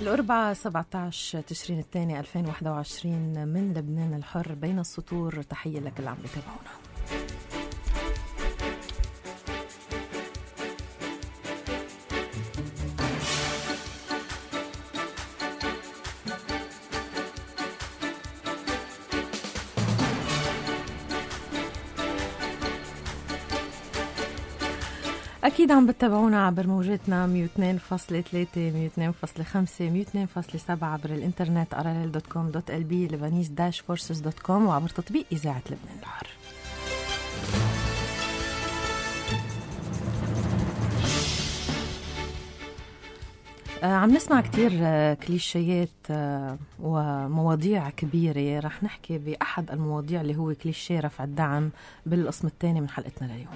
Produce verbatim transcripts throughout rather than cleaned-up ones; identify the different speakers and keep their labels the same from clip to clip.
Speaker 1: الأربعاء سبعة عشر تشرين الثاني ألفين وواحد وعشرين من لبنان الحر بين السطور. تحية لك اللي عم بتابعونا. أكيد عم بتابعونا عبر موجاتنا مية واثنين فاصلة ثلاثة مية واثنين فاصلة خمسة مية واثنين فاصلة سبعة عبر الإنترنت أراليل دوت كوم دوت إل بي لبنانيز داش فورسز دوت كوم وعبر تطبيق إذاعة لبنان الحر. آه عم نسمع كتير آه كليشيات آه ومواضيع كبيرة. رح نحكي بأحد المواضيع اللي هو كليشيه رفع الدعم بالقسم الثاني من حلقتنا لليوم.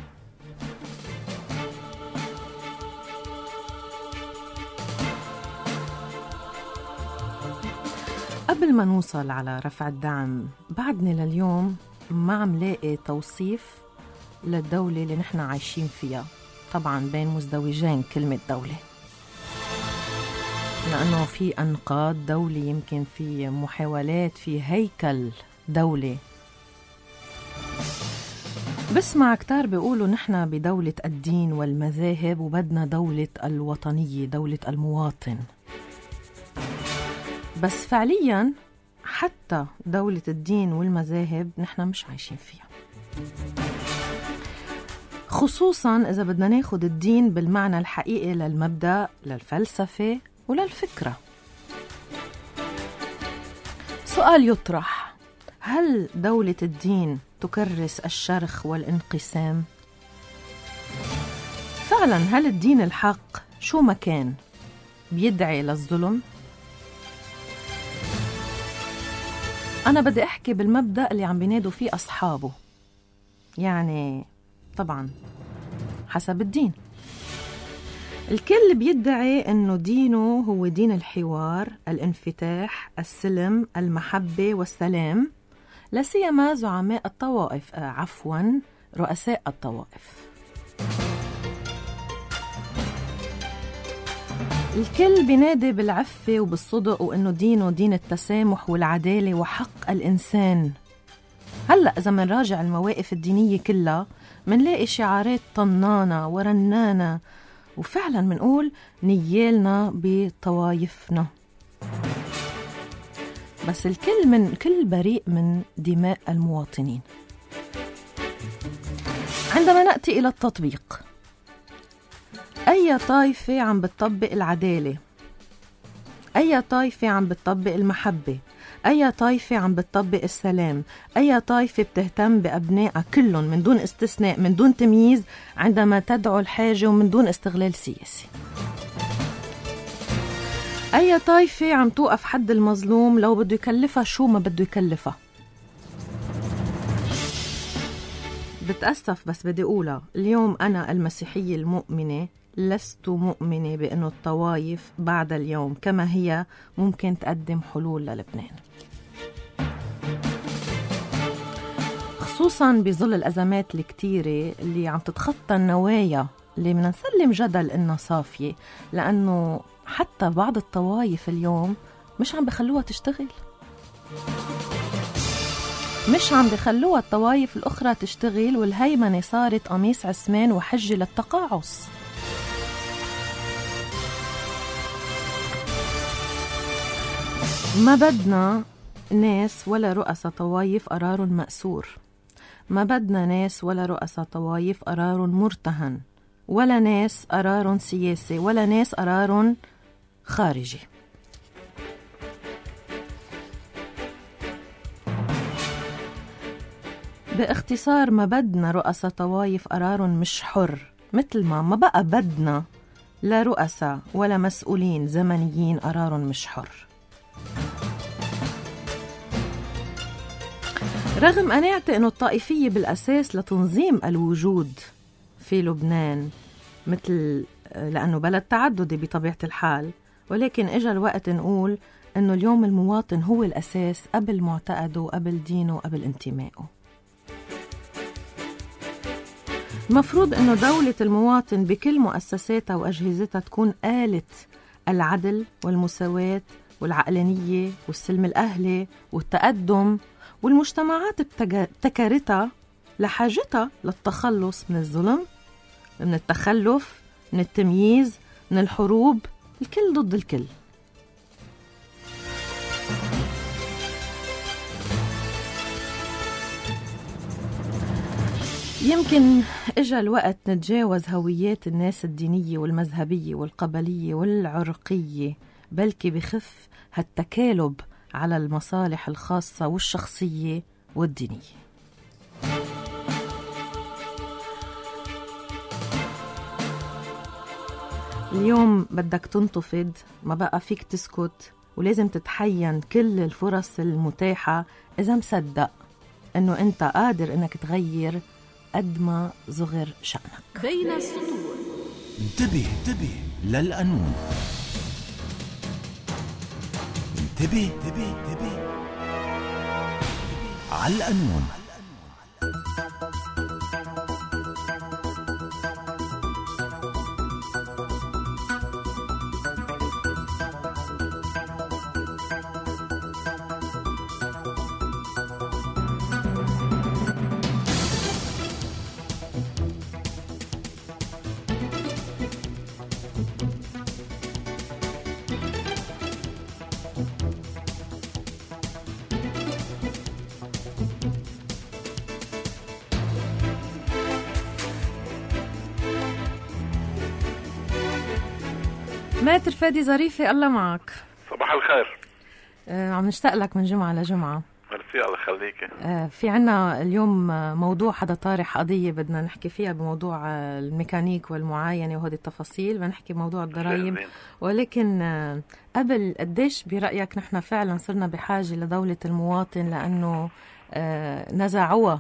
Speaker 1: قبل ما نوصل على رفع الدعم، بعدني لليوم ما عم لاقي توصيف للدولة اللي نحن عايشين فيها. طبعا بين مزدوجين كلمة دولة، لأنه في أنقاض دولة، يمكن في محاولات في هيكل دولة. بسمع كتار بيقولوا نحن بدولة الدين والمذاهب وبدنا دولة الوطنية، دولة المواطن. بس فعلياً حتى دولة الدين والمذاهب نحن مش عايشين فيها، خصوصاً إذا بدنا ناخد الدين بالمعنى الحقيقي للمبدأ، للفلسفة وللفكرة. سؤال يطرح: هل دولة الدين تكرس الشرخ والانقسام؟ فعلاً هل الدين الحق شو ما كان بيدعي للظلم؟ أنا بدي أحكي بالمبدأ اللي عم بينادوا فيه أصحابه، يعني طبعاً حسب الدين. الكل بيدعي أنه دينه هو دين الحوار، الانفتاح، السلم، المحبة والسلام، لا سيما زعماء الطوائف، آه عفواً رؤساء الطوائف. الكل بينادي بالعفة وبالصدق وإنه دينه دين التسامح والعدالة وحق الإنسان. هلأ إذا منراجع المواقف الدينية كلها منلاقي شعارات طنانة ورنانة، وفعلا منقول نيالنا بطوايفنا. بس الكل من كل بريء من دماء المواطنين. عندما نأتي إلى التطبيق، أي طائفة عم بتطبق العدالة، أي طائفة عم بتطبق المحبة، أي طائفة عم بتطبق السلام، أي طائفة بتهتم بأبنائها كلهم من دون استثناء، من دون تمييز عندما تدعو الحاجة ومن دون استغلال سياسي، أي طائفة عم توقف حد المظلوم لو بده يكلفها شو ما بده يكلفها. بتأسف بس بدي أقولها اليوم، أنا المسيحية المؤمنة لست مؤمنة بأنه الطوائف بعد اليوم كما هي ممكن تقدم حلول للبنان، خصوصاً بظل الأزمات الكتيرة اللي عم تتخطى النوايا اللي بدنا نسلم جدل إنها صافية، لأنه حتى بعض الطوائف اليوم مش عم بخلوها تشتغل، مش عم بخلوها الطوائف الأخرى تشتغل، والهيمنة صارت قميص عثمان وحجة للتقاعس. ما بدنا ناس ولا رؤساء طوايف قرار مأسور، ما بدنا ناس ولا رؤساء طوايف قرار مرتهن، ولا ناس قرار سياسي، ولا ناس قرار خارجي. باختصار ما بدنا رؤساء طوايف قرار مش حر، مثل ما ما بقى بدنا لا رؤساء ولا مسؤولين زمنيين قرار مش حر. رغم قناعتي أنه الطائفية بالأساس لتنظيم الوجود في لبنان، مثل لأنه بلد تعددي بطبيعة الحال، ولكن إجا الوقت نقول أنه اليوم المواطن هو الأساس قبل معتقده، قبل دينه، قبل انتمائه. مفروض أنه دولة المواطن بكل مؤسساتها وأجهزتها تكون آلة العدل والمساواة والعقلانية والسلم الأهلي والتقدم والمجتمعات ابتكرتها لحاجتها للتخلص من الظلم، من التخلف، من التمييز، من الحروب، الكل ضد الكل. يمكن إجا الوقت نتجاوز هويات الناس الدينية والمذهبية والقبلية والعرقية، بلكي بخف هالتكالب على المصالح الخاصة والشخصية والدينية. اليوم بدك تنتفض، ما بقى فيك تسكت، ولازم تتحين كل الفرص المتاحة إذا مصدق إنه أنت قادر إنك تغير قد ما صغر شأنك.
Speaker 2: بين السطور.
Speaker 3: انتبه انتبه للقانون. انتبه انتبه انتبه على القانون.
Speaker 1: ماتر فادي ظريفة، الله معك.
Speaker 4: صباح الخير.
Speaker 1: آه عم نشتاق لك من جمعة لجمعة.
Speaker 4: ميرسي، الله يخليك.
Speaker 1: آه في عنا اليوم موضوع حدا طارح قضية بدنا نحكي فيها بموضوع آه الميكانيك والمعاينة وهذه التفاصيل، بدنا نحكي بموضوع الضرائب. ولكن آه قبل، قديش برأيك نحن فعلا صرنا بحاجة لدولة المواطن لأنه آه نزعوها؟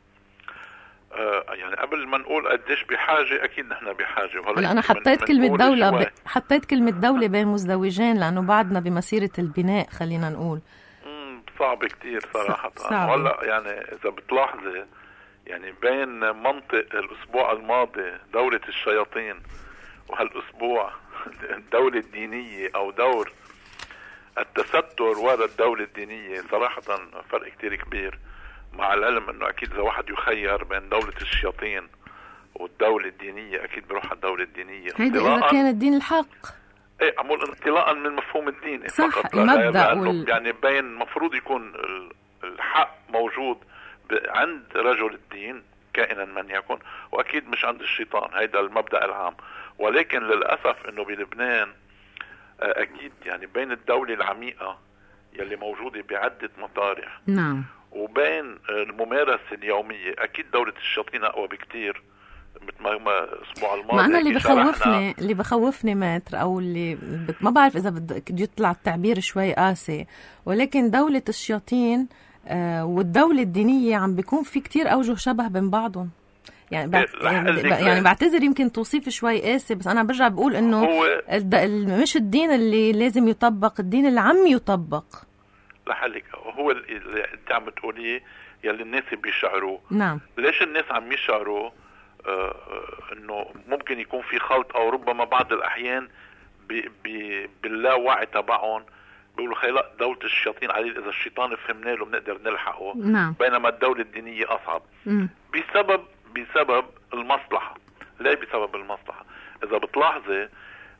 Speaker 4: يعني قبل ما نقول قديش بحاجة، أكيد نحن بحاجة.
Speaker 1: هلا أنا حطيت كلمة دولة ب... حطيت كلمة دولة بين مزدوجين لأنه بعدنا بمسيرة البناء، خلينا نقول.
Speaker 4: امم صعب كتير صراحة.
Speaker 1: صعب.
Speaker 4: هلا يعني إذا بتلاحظي، يعني بين منطق الأسبوع الماضي دولة الشياطين وهالأسبوع الدولة الدينية أو دور التستر وراء الدولة الدينية، صراحة فرق كتير كبير. مع العلم انه اكيد اذا واحد يخير بين دولة الشياطين والدولة الدينية اكيد بروح على الدولة الدينية.
Speaker 1: هيدا اذا كان الدين الحق.
Speaker 4: ايه، عمول انطلاقا من مفهوم الدين
Speaker 1: صح، المبدأ
Speaker 4: وال... يعني بين مفروض يكون الحق موجود عند رجل الدين كائنا من يكن، واكيد مش عند الشيطان. هيدا المبدأ العام. ولكن للأسف انه بلبنان اكيد يعني بين الدولة العميقة يلي موجودة بعدة مطارح،
Speaker 1: نعم،
Speaker 4: وبين الممارسة اليومية أكيد دولة الشياطين أقوى بكتير. مثل ما الأسبوع الماضي
Speaker 1: ما أنا اللي بخوفني اللي بخوفني ماتر، أو اللي بت... ما بعرف إذا بدك يطلع التعبير شوي قاسي، ولكن دولة الشياطين آه والدولة الدينية عم بيكون في كتير أوجه شبه بين بعضهم. يعني بعت... يعني, يعني بعتذر يمكن توصيف شوي قاسي، بس أنا برجع بقول إنه
Speaker 4: هو...
Speaker 1: الد... مش الدين اللي لازم يطبق، الدين اللي عم يطبق.
Speaker 4: لحالك هو اللي انت عم تقوليه يلي الناس بيشعروا.
Speaker 1: نعم.
Speaker 4: ليش الناس عم يشعروا آه انه ممكن يكون في خلط، او ربما بعض الاحيان بي بي باللاوعي تبعهم بيقولوا خيلا دولة الشياطين عليه، اذا الشيطان فهمنا له بنقدر نلحقه.
Speaker 1: نعم.
Speaker 4: بينما الدولة الدينية اصعب.
Speaker 1: م.
Speaker 4: بسبب بسبب المصلحة. ليه بسبب المصلحة؟ اذا بتلاحظي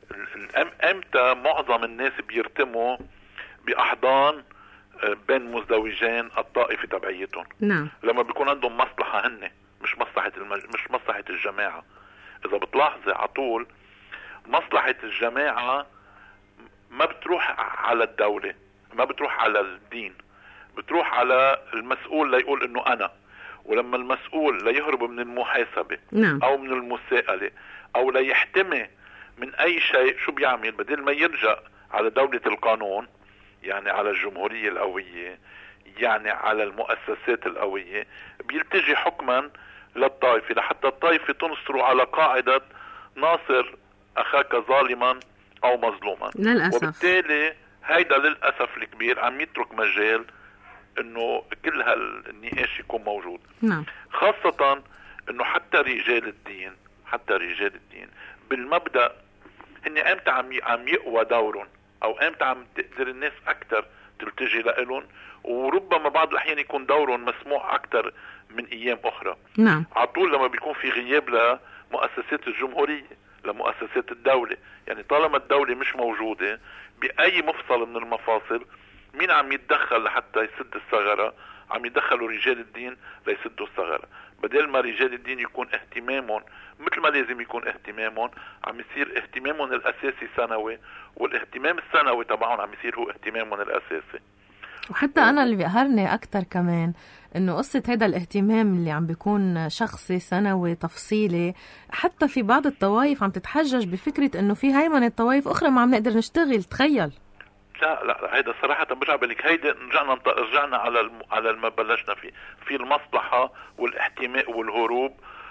Speaker 4: امتى معظم الناس بيرتموا باحضان بين مزدوجين الطائفة تبعيتهم؟
Speaker 1: نعم.
Speaker 4: لما بيكون عندهم مصلحة هن، مش مصلحة المج... مش مصلحة الجماعة. إذا بتلاحظي عطول مصلحة الجماعة ما بتروح على الدولة، ما بتروح على الدين، بتروح على المسؤول ليقول إنه أنا. ولما المسؤول ليهرب من المحاسبة،
Speaker 1: نعم،
Speaker 4: أو من المساءلة، أو ليحتمي من أي شيء، شو بيعمل؟ بدل ما يرجع على دولة القانون، يعني على الجمهورية القوية، يعني على المؤسسات القوية، بيلتجي حكما للطائفة لحتى الطائفة تنصر على قاعدة ناصر أخاك ظالما أو مظلوما.
Speaker 1: للأسف.
Speaker 4: وبالتالي هيدا للأسف الكبير عم يترك مجال إنه كل هالنقاش يكون موجود.
Speaker 1: نعم.
Speaker 4: خاصة إنه حتى رجال الدين حتى رجال الدين بالمبدأ هن امتى عم عم يقوى دورهم، او امتى عم تقدر الناس اكثر تلتجي لهم، وربما بعض الاحيان يكون دورهم مسموع اكثر من ايام اخرى.
Speaker 1: نعم.
Speaker 4: على طول لما بيكون في غياب لمؤسسات الجمهوريه، لمؤسسات الدوله، يعني طالما الدوله مش موجوده باي مفصل من المفاصل، مين عم يتدخل لحتى يسد الثغره؟ عم يدخلوا رجال الدين ليسدوا الثغره. بدل ما رجال الدين يكون اهتمامهم مثل ما لازم يكون اهتمامهم، عم يصير اهتمامهم الاساسي ثانوي، والاهتمام الثانوي تبعهم عم يصير هو اهتمامهم الاساسي.
Speaker 1: وحتى أنا اللي بيقهرني أكتر كمان إنه قصة هذا الاهتمام اللي عم بيكون شخصي سنوي تفصيلي، حتى في بعض الطوائف عم تتحجج بفكرة إنه في هيمنة طوائف أخرى ما عم نقدر نشتغل. تخيل.
Speaker 4: لا لا هيدا صراحة برجع بالك، هيدا رجعنا رجعنا على الم... على ما بلشنا فيه، في المصلحة والاحتماء والهروب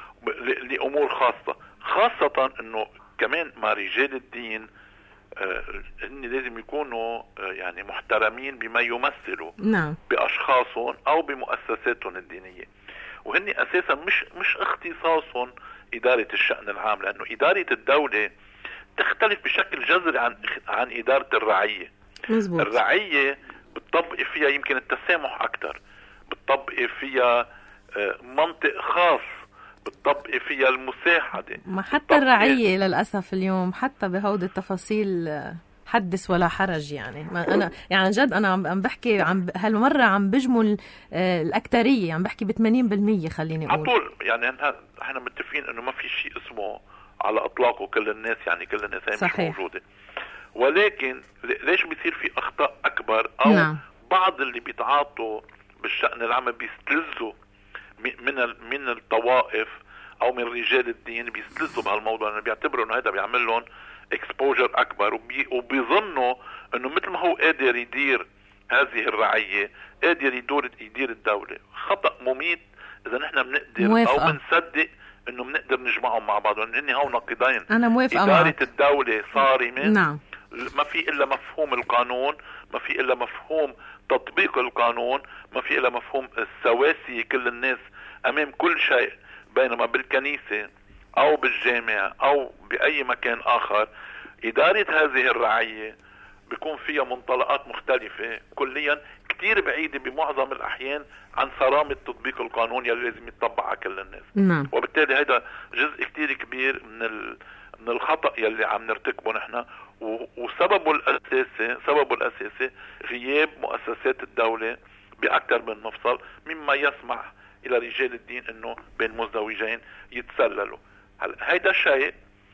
Speaker 4: لأمور خاصة، خاصة إنه كمان مع رجال الدين آه هن لازم يكونوا آه يعني محترمين بما يمثلوا.
Speaker 1: نعم.
Speaker 4: بأشخاصهم أو بمؤسساتهم الدينية، وهن أساسا مش مش اختصاصهم إدارة الشأن العام، لأنه إدارة الدولة تختلف بشكل جذري عن عن إدارة الرعية.
Speaker 1: مزبوط.
Speaker 4: الرعية بتطبق فيها يمكن التسامح أكتر، بتطبق فيها آه منطق خاص، بتطبق فيها المساعدة.
Speaker 1: ما حتى الرعية للأسف اليوم حتى بهود التفاصيل حدث ولا حرج، يعني ما أنا يعني جد أنا عم بحكي عم هالمرة عم بجمل الأكترية، عم بحكي بثمانين بالمية خليني أقول.
Speaker 4: عطول يعني احنا متفقين إنه ما في شيء اسمه على إطلاقه كل الناس، يعني كل الناس هي مش موجودة، ولكن ليش بيصير في أخطاء أكبر؟ أو نعم. بعض اللي بيتعاطوا بالشأن العام بيستلزوا من من الطوائف او من رجال الدين، بيستلزوا بهالموضوع لانه بيعتبروا انه هذا بيعمل لهم اكسبوجر اكبر، وبي وبيظنوا انه مثل ما هو قادر يدير هذه الرعيه قادر يدور يدير الدوله. خطأ مميت اذا نحن بنقدر موافقة. او بنصدق انه بنقدر نجمعهم مع بعض، لان هن هو نقيضين.
Speaker 1: انا موافقه
Speaker 4: اداره
Speaker 1: معك.
Speaker 4: الدوله صارمه.
Speaker 1: نعم.
Speaker 4: ما في الا مفهوم القانون، ما في الا مفهوم تطبيق القانون، ما في الا مفهوم السواسية كل الناس امام كل شيء. بينما بالكنيسة او بالجامع او باي مكان اخر ادارة هذه الرعية بيكون فيها منطلقات مختلفة كليا كتير بعيدة بمعظم الاحيان عن صرامة تطبيق القانون يلي لازم يتطبق على كل الناس.
Speaker 1: نعم.
Speaker 4: وبالتالي هذا جزء كتير كبير من ال... من الخطأ يلي عم نرتكبه نحن، وسببه الأساسي سببه الأساسي غياب مؤسسات الدولة بأكثر من مفصل، مما يسمح إلى رجال الدين إنه بين مزدوجين يتسللوا. هلا هيدا شيء،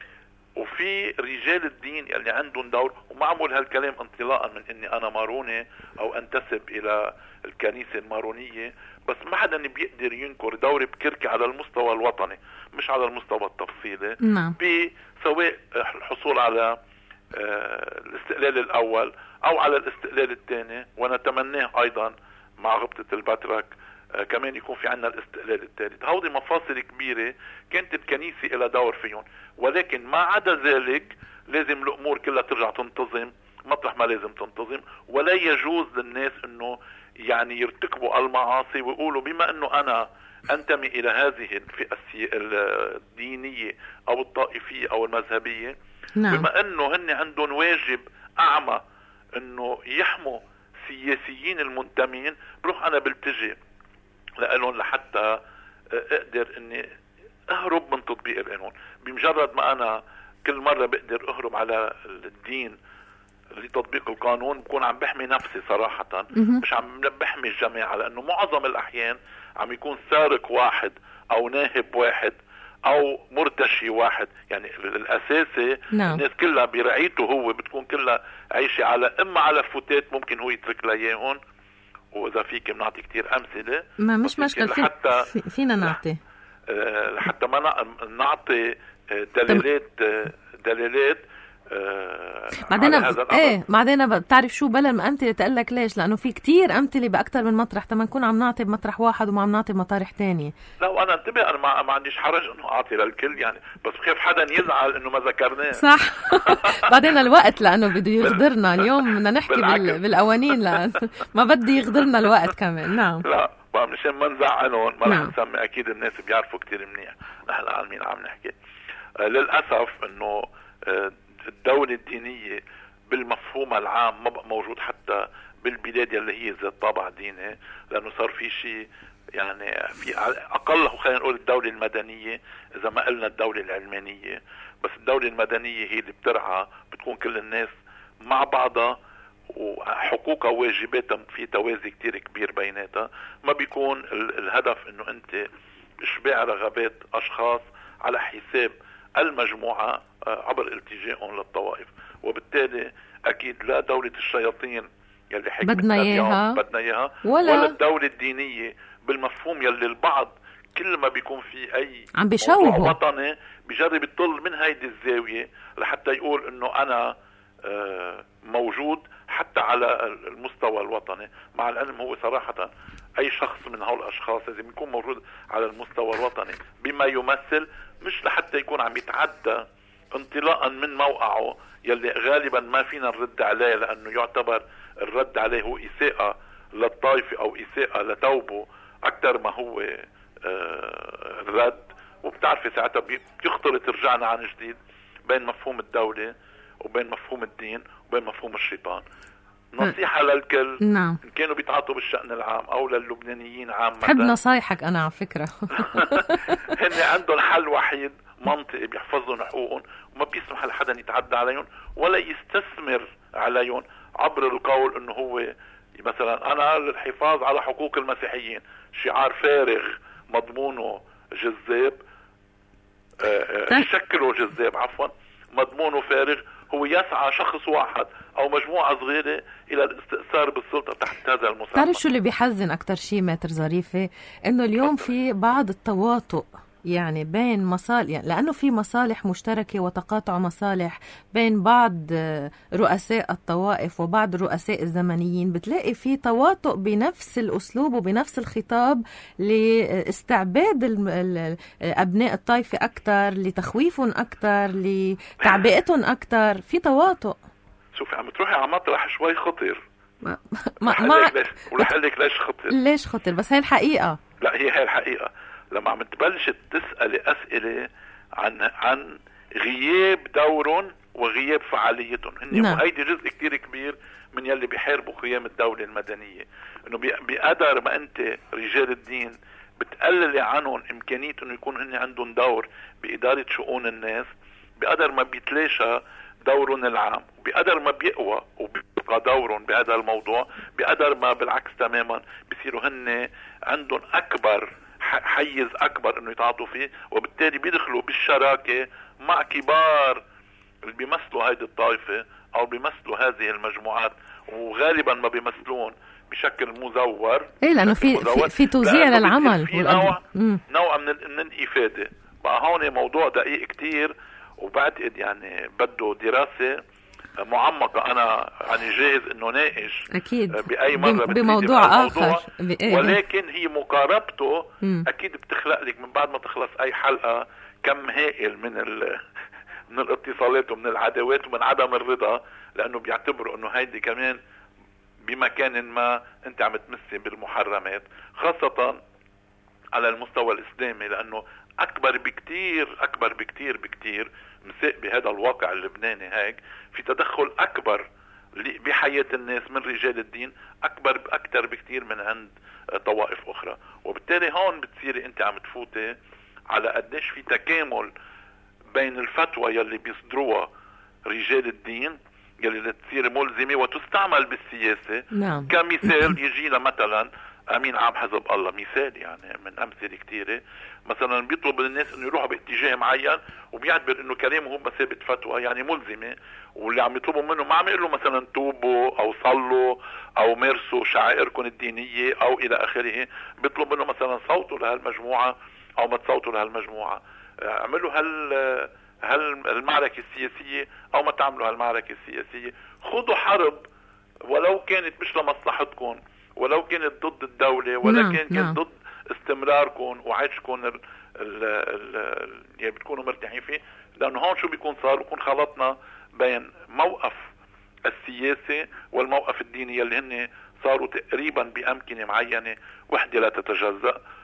Speaker 4: وفي رجال الدين يلي عندهم دور، ومعمول هالكلام انطلاقا من إني أنا ماروني أو أنتسب إلى الكنيسة المارونية، بس ما حدا بيقدر ينكر دور بكركي على المستوى الوطني مش على المستوى التفصيلي.
Speaker 1: نعم.
Speaker 4: بسواء الحصول على الاستقلال الأول أو على الاستقلال الثاني، ونتمناه أيضا مع غبطة البترك كمان يكون في عنا الاستقلال الثالث. هودي مفاصل كبيرة كانت الكنيسة إلى دور فيهم، ولكن ما عدا ذلك لازم الأمور كلها ترجع تنتظم مطرح ما لازم تنتظم، ولا يجوز للناس إنه يعني يرتكبوا المعاصي ويقولوا بما إنه أنا أنتمي إلى هذه الفئة الدينية أو الطائفية أو المذهبية. نعم. بما انه هن عندهم واجب اعمى انه يحموا سياسيين المنتمين، بروح انا بلتجي لهم لحتى اقدر اني اهرب من تطبيق القانون. بمجرد ما انا كل مرة بقدر اهرب على الدين لتطبيق القانون بكون عم بحمي نفسي صراحة، مش عم بحمي الجماعة، لانه معظم الاحيان عم يكون سارق واحد او ناهب واحد او مرتشي واحد، يعني الاساسي. نعم. الناس كلها برعيته هو بتكون كلها عايشة على اما على فتات ممكن هو يترك لياهن، واذا فيك بنعطي كتير امثلة.
Speaker 1: ما مش مشكلة لحتى في فينا نعطي
Speaker 4: لحتى ما نعطي دلالات دلالات
Speaker 1: بعدين ايه بعدين بتعرف شو بلا الامثله تقلك ليش؟ لانه في كتير امثله باكثر من مطرح تما نكون عم نعطي بمطرح واحد وما عم نعطي بمطارح تانية.
Speaker 4: لا وانا انتبه انا ما, ما عنديش حرج انه اعطي للكل يعني، بس بخاف حدا يزعل انه ما ذكرناه.
Speaker 1: صح. بعدين الوقت لانه بده يغدرنا اليوم بدنا نحكي بال... بالقوانين لا ما بدي يغدرنا الوقت كمان. نعم.
Speaker 4: لا بقى مشان ما نزعلهم ما رح نسمي، اكيد الناس بيعرفوا كتير منيح نحن عن مين عم نحكي. آه للاسف انه آه الدولة الدينية بالمفهوم العام ما بقى موجود حتى بالبلاد اللي هي ذات طابع ديني، لأنه صار في شيء يعني في أقله خلينا نقول الدولة المدنية إذا ما قلنا الدولة العلمانية. بس الدولة المدنية هي اللي بترعى، بتكون كل الناس مع بعضها وحقوقها وواجباتها في توازي كتير كبير بيناتها. ما بيكون الهدف انه انت اشباع رغبات اشخاص على حساب المجموعة عبر التجائهم للطوائف. وبالتالي اكيد لا دولة الشياطين يلي
Speaker 1: بدنا اياها
Speaker 4: بدنا اياها
Speaker 1: ولا,
Speaker 4: ولا الدولة الدينية بالمفهوم يلي البعض كل ما بيكون في اي
Speaker 1: عم بيشوهوا
Speaker 4: وطني بيجرب يطل من هيدي الزاوية لحتى يقول انه انا موجود حتى على المستوى الوطني. مع العلم هو صراحة اي شخص من هؤلاء الاشخاص لازم يكون موجود على المستوى الوطني بما يمثل، مش لحتى يكون عم يتعدى انطلاقا من موقعه يلي غالبا ما فينا نرد عليه، لانه يعتبر الرد عليه هو اساءة للطائفة او اساءة لتوبه اكثر ما هو الرد. وبتعرفي ساعتها بيختلط رجعنا عن جديد بين مفهوم الدولة وبين مفهوم الدين وبين مفهوم الشيطان. نصيحة للكل،
Speaker 1: نعم،
Speaker 4: إن كانوا بيتعاطوا بالشأن العام أو للبنانيين عامة،
Speaker 1: بحب نصايحك أنا على فكرة.
Speaker 4: هن عندهم حل وحيد منطقي بيحفظون حقوقهم وما بيسمح لحدا يتعدى عليهم ولا يستثمر عليهم عبر القول إنه هو مثلا أنا للحفاظ على حقوق المسيحيين، شعار فارغ مضمونه جذاب، شكله جذاب عفوا، مضمونه فارغ، هو يسعى شخص واحد او مجموعة صغيرة الى الاستئثار بالسلطة تحت هذا المسمى.
Speaker 1: تعرف شو اللي بيحزن اكتر شيء ماتر ظريفة؟ انه اليوم في بعض التواطؤ يعني بين مصالح، يعني لأنه في مصالح مشتركة وتقاطع مصالح بين بعض رؤساء الطوائف وبعض رؤساء الزمنيين، بتلاقي في تواطؤ بنفس الأسلوب وبنفس الخطاب لاستعباد أبناء الطائفة أكتر، لتخويفهم أكتر، لتعبئتهم أكتر، في تواطؤ.
Speaker 4: شوفي عم تروحي على مطرح شوي خطير.
Speaker 1: ما ما
Speaker 4: ورح أقول لك ليش خطير.
Speaker 1: ليش خطير؟ بس هي الحقيقة.
Speaker 4: لا هي هي الحقيقة. لما عم تبلش تسألي أسئلة عن عن غياب دورهم وغياب فعاليتهم، هن وهيدي جزء كتير كبير من يلي بيحاربوا قيام الدولة المدنية، انه بقدر ما انت رجال الدين بتقللي عنهم امكانية انه يكون هن عندهم دور بإدارة شؤون الناس، بقدر ما بيتلاشى دورهم العام، بقدر ما بيقوى وبيبقى دورهم بهذا الموضوع، بقدر ما بالعكس تماما بيصيروا هن عندهم اكبر حيز اكبر انه يتعاطوا فيه، وبالتالي بيدخلوا بالشراكة مع كبار اللي بيمثلوا هيدي الطائفة او بيمثلوا هذه المجموعات، وغالبا ما بيمثلون بشكل مزور.
Speaker 1: ايه لانه في في, في توزيع للعمل،
Speaker 4: في نوع نوع من من الافادة. بقى هون موضوع دقيق كتير، وبعتقد يعني بده دراسة معمقة. أنا يعني جاهز إنه ناقش
Speaker 1: أكيد
Speaker 4: بأي مرة
Speaker 1: بموضوع آخر،
Speaker 4: ولكن هي مقاربته م. أكيد بتخلق لك من بعد ما تخلص أي حلقة كم هائل من ال من الاتصالات ومن العداوات ومن عدم الرضا، لأنه بيعتبروا إنه هيدي كمان بمكان ما أنت عم تمسي بالمحرمات، خاصة على المستوى الإسلامي، لأنه أكبر بكتير أكبر بكتير بكتير مساء بهذا الواقع اللبناني هيك في تدخل أكبر بحياة الناس من رجال الدين، أكبر أكتر بكتير من عند طوائف أخرى. وبالتالي هون بتصيري أنت عم تفوتي على قديش في تكامل بين الفتوى يلي بيصدروها رجال الدين يلي تصير ملزمة وتستعمل بالسياسة.
Speaker 1: نعم.
Speaker 4: كمثال يجينا مثلا امين عام حزب الله، مثال يعني من امثله كثيره، مثلا بيطلب من الناس انه يروحوا باتجاه معين وبيعتبر انه كلامه هو بمثابه فتوى يعني ملزمه، واللي عم يطلبوا منه ما عم يقول له مثلا توبوا او صلوا او مارسوا شعائركم الدينيه او الى اخره، بيطلب منه مثلا صوتوا لهالمجموعه او ما تصوتوا لهالمجموعه، اعملوا هال هل المعركه السياسيه او ما تعملوا هالمعركه السياسيه، خذوا حرب ولو كانت مش لمصلحتكم، ولو كانت ضد الدولة، ولا
Speaker 1: نعم.
Speaker 4: كانت
Speaker 1: نعم.
Speaker 4: ضد استمراركم وعيشكم ال ال ال يعني بتكونوا مرتاحين فيه. لأنه هون شو بيكون صار؟ بيكون خلطنا بين موقف السياسي والموقف الديني اللي هن صاروا تقريبا بأمكنة معينة وحدة لا تتجزأ،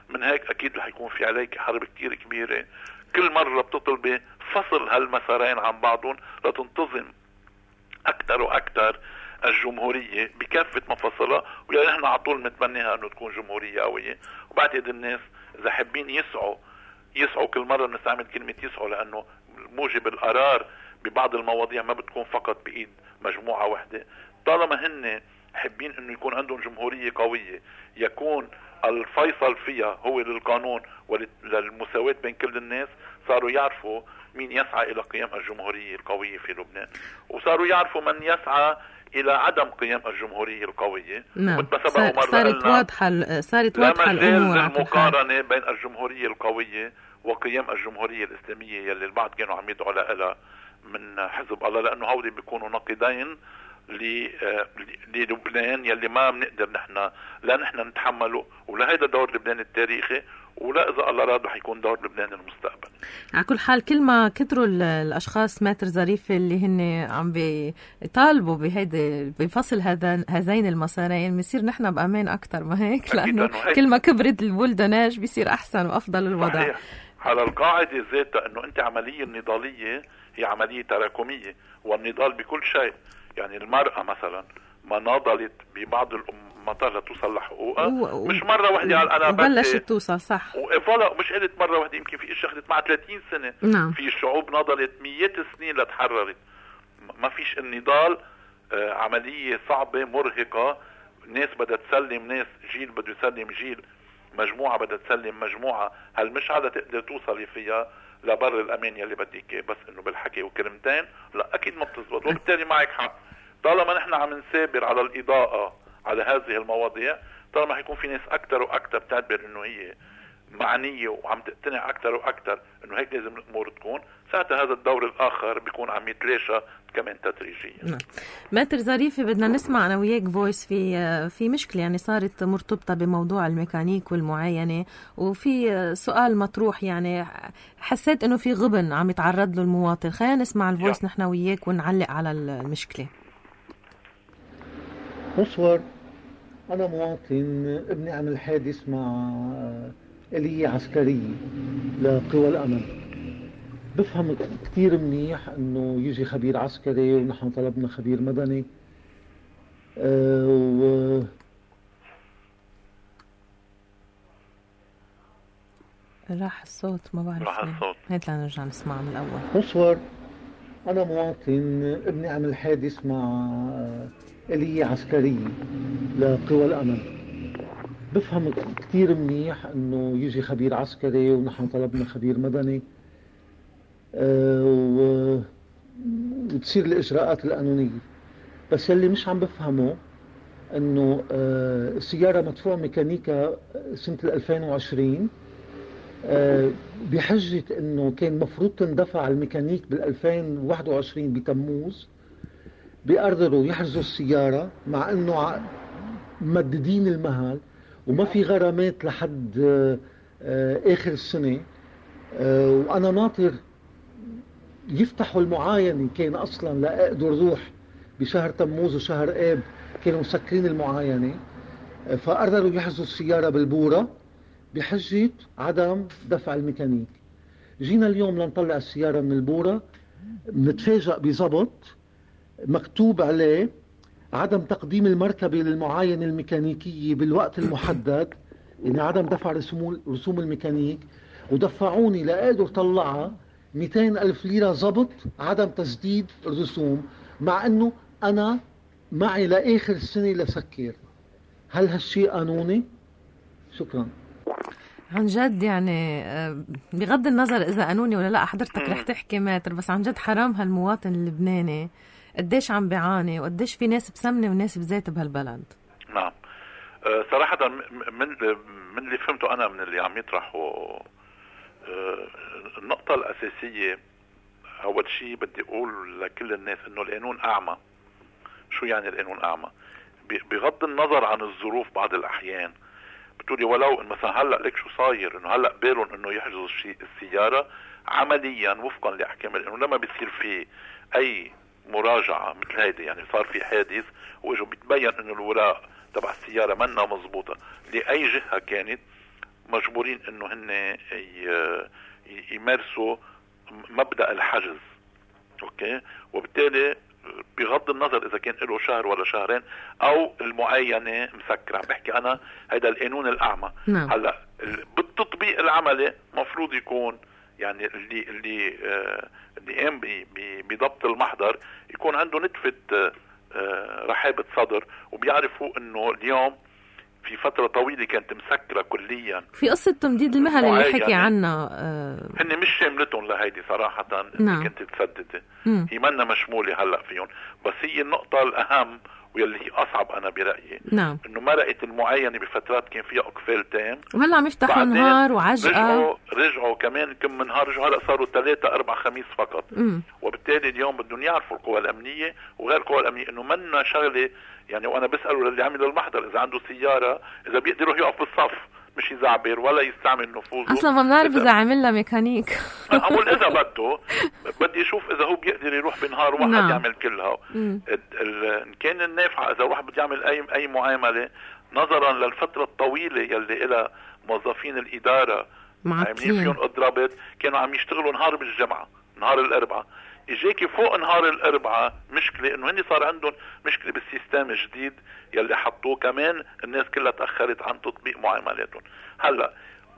Speaker 4: من هيك اكيد رح يكون في عليك حرب كتير كبيرة. كل مرة بتطلبي فصل هالمسارين عن بعضهم لتنتظم اكثر واكثر الجمهورية بكافة مفاصلها، ويعني نحن على طول متمنيها انه تكون جمهورية قوية. وبعتقد الناس اذا حابين يسعوا يسعوا كل مرة بنستعمل كلمة يسعوا، لانه موجب القرار ببعض المواضيع ما بتكون فقط بايد مجموعة واحدة. طالما هن حابين انه يكون عندهم جمهورية قوية يكون الفيصل فيها هو للقانون وللمساواة بين كل الناس، صاروا يعرفوا مين يسعى الى قيام الجمهورية القوية في لبنان، وصاروا يعرفوا من يسعى الى عدم قيام الجمهورية القوية.
Speaker 1: نعم.
Speaker 4: صار
Speaker 1: صارت واضحة صارت واضحة الامور.
Speaker 4: لا مجال للمقارنة بين الجمهورية القوية وقيام الجمهورية الاسلامية يلي البعض كانوا عم يدعوا لها من حزب الله، لانه هودي بيكونوا نقيضين للبنان يلي ما بنقدر نحن لا نحن نتحمله، ولا هيدا دور لبنان التاريخي، ولا اذا الله راد رح يكون دور لبنان المستقبل.
Speaker 1: على كل حال كل ما كتروا الاشخاص ماتر ظريفة اللي هن عم بيطالبوا بهيدا بفصل هذا هذين المسارين بيصير نحن بامان اكثر، ما هيك؟ لانه كل ما كبرت البلدناج بيصير احسن وافضل الوضع.
Speaker 4: صحيح. على القاعدة ذاتها انه انت عملية النضالية هي عملية تراكمية، والنضال بكل شيء. يعني المرأة مثلا ما ناضلت ببعض المطار لتوصل لحقوقها و... مش مرة واحدة على انا
Speaker 1: بلشت توصل صح،
Speaker 4: وفلا مش قلت مرة واحدة، يمكن في اشياء اخذت معها ثلاثين سنة.
Speaker 1: نعم.
Speaker 4: في شعوب ناضلت مئات السنين لتحررت. ما فيش النضال آه عملية صعبة مرهقة، ناس بدها تسلم ناس، جيل بده يسلم جيل، مجموعة بدها تسلم مجموعة. هل مش على تقدر توصلي فيها لبر الامان يلي بدك اياه بس انه بالحكي وكلمتين؟ لا اكيد ما بتزبط. وبالتالي معك حق، طالما نحن عم نسابر على الاضاءة على هذه المواضيع، طالما حيكون في ناس اكثر واكثر بتعتبر انه هي معنية وعم تقتنع اكثر واكثر انه هيك لازم الامور تكون، ساعتها هذا الدور الاخر بيكون عم يتلاشى كمان تدريجيا.
Speaker 1: نعم. ماتر ظريفة، بدنا نسمع انا وياك فويس في في مشكلة يعني صارت مرتبطة بموضوع الميكانيك والمعاينة، وفي سؤال مطروح يعني حسيت انه في غبن عم يتعرض له المواطن. خلينا نسمع الفويس نحن وياك ونعلق على المشكلة.
Speaker 2: مصور، أنا مواطن ابني عمل حادث مع آلية عسكرية لقوى الأمن. بفهم كتير منيح أنه يجي خبير عسكري ونحن طلبنا خبير مدني. أه و...
Speaker 1: راح الصوت، ما بعرف
Speaker 4: راح الصوت.
Speaker 1: هات لنرجع نسمع من الأول.
Speaker 2: مصور، أنا مواطن ابني عمل حادث مع آلية عسكرية لقوى الأمن. بفهم كتير منيح أنه يجي خبير عسكري ونحن طلبنا خبير مدني أه و... وتصير الإجراءات القانونية. بس يلي مش عم بفهمه أنه أه السيارة مدفوع ميكانيكا سنة ألفين وعشرين أه بحجة أنه كان مفروض تندفع الميكانيك بالألفين وواحد وعشرين بتموز، بيقرروا يحجزوا السيارة مع أنه مددين المهل وما في غرامات لحد آخر السنة. وأنا ناطر يفتحوا المعاينة، كان أصلا لا أقدر روح بشهر تموز وشهر آب كانوا مسكرين المعاينة، فقرروا يحجزوا السيارة بالبورة بحجة عدم دفع الميكانيك. جينا اليوم لنطلع السيارة من البورة، نتفاجأ بضبط مكتوب عليه عدم تقديم المركبة للمعاينة الميكانيكية بالوقت المحدد، يعني عدم دفع رسوم رسوم الميكانيك. ودفعوني لأقدر طلعها مئتين ألف ليرة ضبط عدم تسديد الرسوم، مع أنه أنا معي لآخر السنة لسكر. هل هالشيء قانوني؟ شكرا.
Speaker 1: عن جد يعني بغض النظر إذا قانوني ولا لا، حضرتك رح تحكي ماتر، بس عن جد حرام هالمواطن اللبناني قديش عم بيعاني، وقديش في ناس بسمنة وناس بزيت بهالبلد.
Speaker 4: نعم. أه صراحة من من اللي فهمته أنا من اللي عم يطرحوا، أه النقطة الأساسية أول شيء بدي أقول لكل الناس إنه القانون أعمى. شو يعني القانون أعمى؟ بغض النظر عن الظروف بعض الأحيان بتقولي ولو إن مثلا هلأ لك شو صاير إنه هلأ بالهم إنه يحجزوا السيارة عمليا وفقا لأحكام القانون. لما بيصير في أي مراجعة مثل هيدي، يعني صار في حادث واجوا بيتبين انه الوراق تبع السيارة منا مضبوطة لأي جهة كانت، مجبورين انه هن يمارسوا مبدأ الحجز. اوكي، وبالتالي بغض النظر اذا كان له شهر ولا شهرين او المعاينه مسكره، بحكي انا هذا القانون الاعمى.
Speaker 1: نعم.
Speaker 4: هلا بالتطبيق العملي مفروض يكون يعني اللي اللي آه اللي قام بضبط المحضر يكون عنده نتفه آه آه رحابه صدر، وبيعرفوا انه اليوم في فترة طويلة كانت مسكرة كليا.
Speaker 1: في قصة تمديد المهل اللي حكي عنها
Speaker 4: آه هن مش شاملتهم لهيدي صراحة.
Speaker 1: نعم.
Speaker 4: كنت تسدد هي منا مشمولة هلأ فيهم، بس هي النقطة الأهم واللي هي أصعب أنا برأيي.
Speaker 1: نعم.
Speaker 4: إنه مرقت المعاينة بفترات كان فيها أقفال تام،
Speaker 1: وهلا عم يفتحوا نهار وعجقة.
Speaker 4: رجعوا رجعوا كمان كم من نهار، رجعوا هلأ صاروا ثلاثة أربع خميس فقط.
Speaker 1: مم.
Speaker 4: وبالتالي اليوم بدهم يعرفوا القوى الأمنية وغير القوى الأمنية إنه منا شغلة يعني. وأنا بسأله للي عمل المحضر إذا عنده سيارة إذا بيقدر يقف بالصف، مش يزعبر ولا يستعمل نفوذه.
Speaker 1: اصلا ما بنعرف اذا عامل لها ميكانيك.
Speaker 4: اقول اذا بده بدي اشوف اذا هو بيقدر يروح بنهار واحد. نعم. يعمل كلها. ان كان النافعه اذا واحد بده يعمل اي اي معامله نظرا للفتره الطويله يلي لها موظفين الاداره عاملين فيهم اضرابات، كانوا عم يشتغلوا نهار بالجمعه نهار الاربعاء. اجاكي فوق نهار الاربعاء مشكله انه هني صار عندهم مشكله بالسيستم الجديد يلي حطوه، كمان الناس كلها تاخرت عن تطبيق معاملاتهم. هلا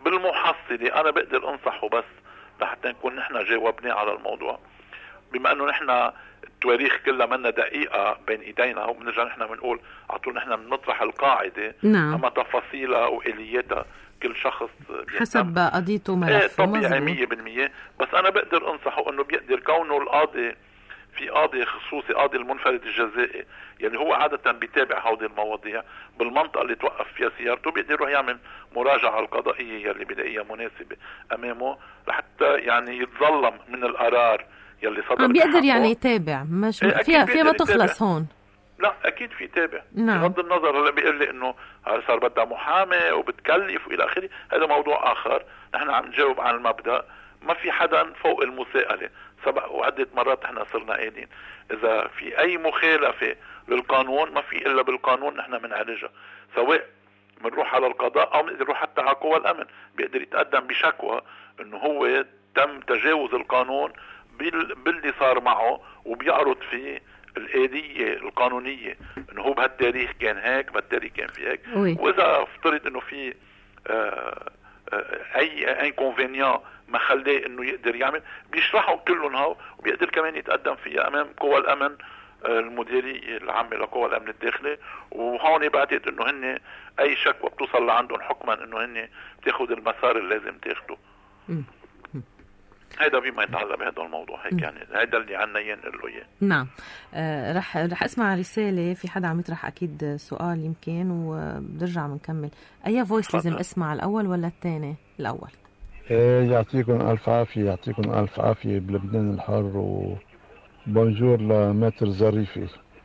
Speaker 4: بالمحصله انا بقدر انصحه بس لحتى نكون نحن جاوبنا على الموضوع، بما انه نحن التواريخ كلها منا دقيقه بين ايدينا، وبنرجع نحن بنقول على طول نحن بنطرح القاعده.
Speaker 1: نعم.
Speaker 4: اما تفاصيلها والياتها كل شخص
Speaker 1: حسب قضيته ملفه.
Speaker 4: ايه طبيعي مية بالمية. بس انا بقدر انصحه انه بيقدر كونه القاضي في قاضي خصوصي، قاضي المنفرد الجزائي يلي هو عادة بيتابع هودي المواضيع بالمنطقة اللي توقف فيها سيارته، بيقدر يروح يعمل مراجعة القضائية يلي بلاقيها مناسبة امامه لحتى يعني يتظلم من القرار يلي صدر.
Speaker 1: بيقدر يعني يتابع، مش
Speaker 4: ايه
Speaker 1: فيها فيها ما تخلص
Speaker 4: يتابع.
Speaker 1: هون
Speaker 4: لا اكيد في تابع.
Speaker 1: نعم.
Speaker 4: بغض النظر هلا بيقول لي انه صار بدها محامي وبتكلف والى اخره، هذا موضوع اخر. نحن عم نجاوب عن المبدا، ما في حدا فوق المساءله. سبق وعدة مرات احنا صرنا قايلين اذا في اي مخالفه للقانون ما في الا بالقانون نحن بنعالجها، سواء بنروح على القضاء او بنقدر نروح حتى على قوى الامن. بيقدر يتقدم بشكوى انه هو تم تجاوز القانون باللي صار معه، وبيعرض فيه الآلية القانونية انه هو بهالتاريخ كان هيك، بهالتاريخ كان في هيك.
Speaker 1: وي.
Speaker 4: واذا افترض انه في آه آه اي انكونفينيان ما خلاه انه يقدر يعمل، بيشرحوا كلهم هاو، وبيقدر كمان يتقدم فيها امام قوى الامن المديرية العامة لقوى الامن الداخلي. وهون بعتقد انه هن اي شكوى بتوصل لعندهم حكما انه هن بتاخد المسار اللي لازم تاخده. هذا بما يتعلق بهذا الموضوع هيك يعني. هذا اللي عنا ينقل له اياه.
Speaker 1: نعم. آه رح رح اسمع رساله، في حدا عم يطرح اكيد سؤال يمكن، وبنرجع بنكمل. اي فويس لازم اسمع، الاول ولا الثاني؟ الاول.
Speaker 5: إيه يعطيكم الف عافيه، يعطيكم الف عافيه بلبنان الحر، وبونجور لماتر ظريفي.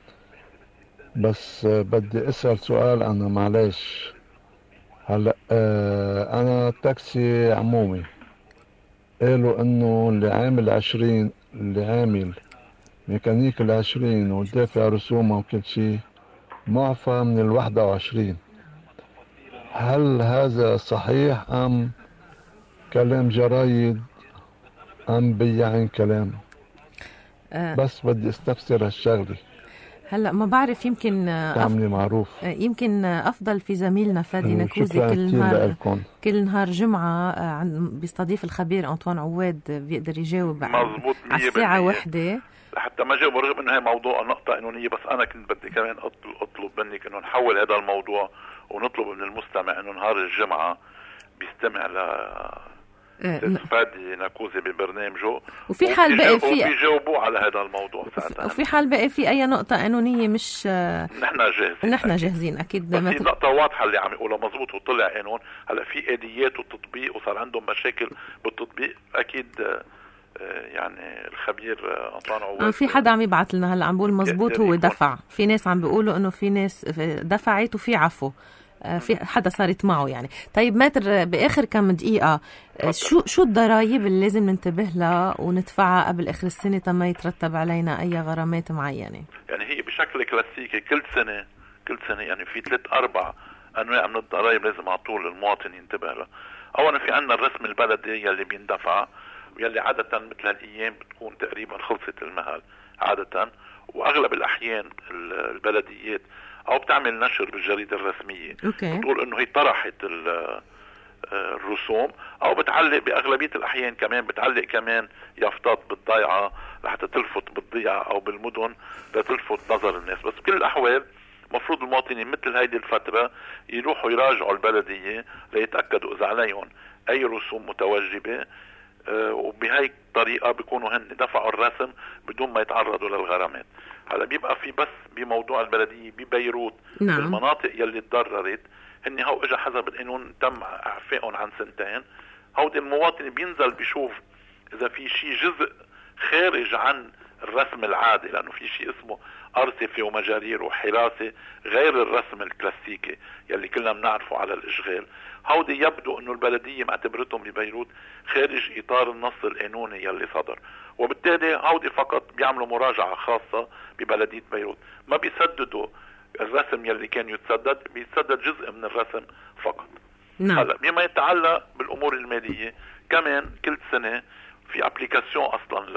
Speaker 5: بس بدي اسال سؤال انا معلش. هلا آه انا تاكسي عمومي، قالوا انه اللي عامل عشرين اللي عامل ميكانيك العشرين ودافع رسومه وكل شيء معفى من الواحدة وعشرين. هل هذا صحيح ام كلام جرايد ام بياعين كلام؟ أه بس بدي استفسر هالشغلة.
Speaker 1: هلا ما بعرف، يمكن
Speaker 5: تعملي معروف،
Speaker 1: يمكن افضل في زميلنا فادي نكوزي كل نهار كل نهار جمعه بيستضيف الخبير انطوان عواد، بيقدر يجاوب على الساعه واحدة
Speaker 4: حتى ما جاوب، رغم انه هي موضوع نقطه قانونيه. بس انا كنت بدي كمان اطلب منك انه نحول هذا الموضوع ونطلب من المستمع انه نهار الجمعه بيستمع ل فادي نكوزي ببرنامجه،
Speaker 1: وفي حال بقى في
Speaker 4: بيجاوبوا على هذا الموضوع ساعتها.
Speaker 1: وفي حال بقى في اي نقطه قانونيه مش
Speaker 4: نحن جاهزين،
Speaker 1: نحن جاهزين اكيد.
Speaker 4: بس في نقطه واضحه اللي عم يقولها مظبوط وطلع قانون. هلا في اليات وتطبيق وصار عندهم مشاكل بالتطبيق اكيد. يعني الخبير انطوان عواد
Speaker 1: في حدا عم يبعث لنا هلا عم بقول مظبوط هو دفع. في ناس عم بيقولوا انه في ناس دفعت وفي عفو، في حدا صارت معه يعني. طيب ماتر باخر كم دقيقه، شو شو الضرائب اللي لازم ننتبه لها وندفعها قبل اخر السنه تما يترتب علينا اي غرامات معينه؟
Speaker 4: يعني هي بشكل كلاسيكي كل سنه كل سنه يعني في ثلاث اربع انواع من الضرائب لازم على طول المواطن ينتبه لها. اولا في عندنا الرسم البلدي يلي بيندفع يلي عادة مثل هالايام بتكون تقريبا خلصت المهل عادة، واغلب الاحيان البلديات او بتعمل نشر بالجريدة الرسمية
Speaker 1: أوكي.
Speaker 4: بتقول انه هي طرحت الرسوم، او بتعلق باغلبية الاحيان كمان بتعلق كمان يافطات بالضيعة لحتى تلفت بالضيعة او بالمدن لتلفت نظر الناس. بس بكل الاحوال مفروض المواطنين مثل هيدي الفترة يروحوا يراجعوا البلدية ليتأكدوا اذا عليهم اي رسوم متوجبة، أه وبهاي الطريقة بيكونوا هن دفعوا الرسم بدون ما يتعرضوا للغرامات. هلا بيبقى في بس بموضوع البلدية ببيروت
Speaker 1: نعم.
Speaker 4: المناطق يلي تضررت هن هو اجا حسب القانون تم اعفائهم عن سنتين. هودي المواطن بينزل بيشوف اذا في شيء جزء خارج عن الرسم العادي، لانه في شيء اسمه ارصفه ومجارير وحراسه غير الرسم الكلاسيكي يلي كلنا بنعرفه على الاشغال. هودي يبدو انه البلديه معتبرتهم ببيروت خارج اطار النص القانوني يلي صدر، وبالتالي هودي فقط بيعملوا مراجعه خاصه ببلديه بيروت، ما بيسددوا الرسم يلي كان يتسدد، بيتسدد جزء من الرسم فقط.
Speaker 1: نعم.
Speaker 4: هلا بما يتعلق بالامور الماليه كمان كل سنه في ابليكاسيون اصلا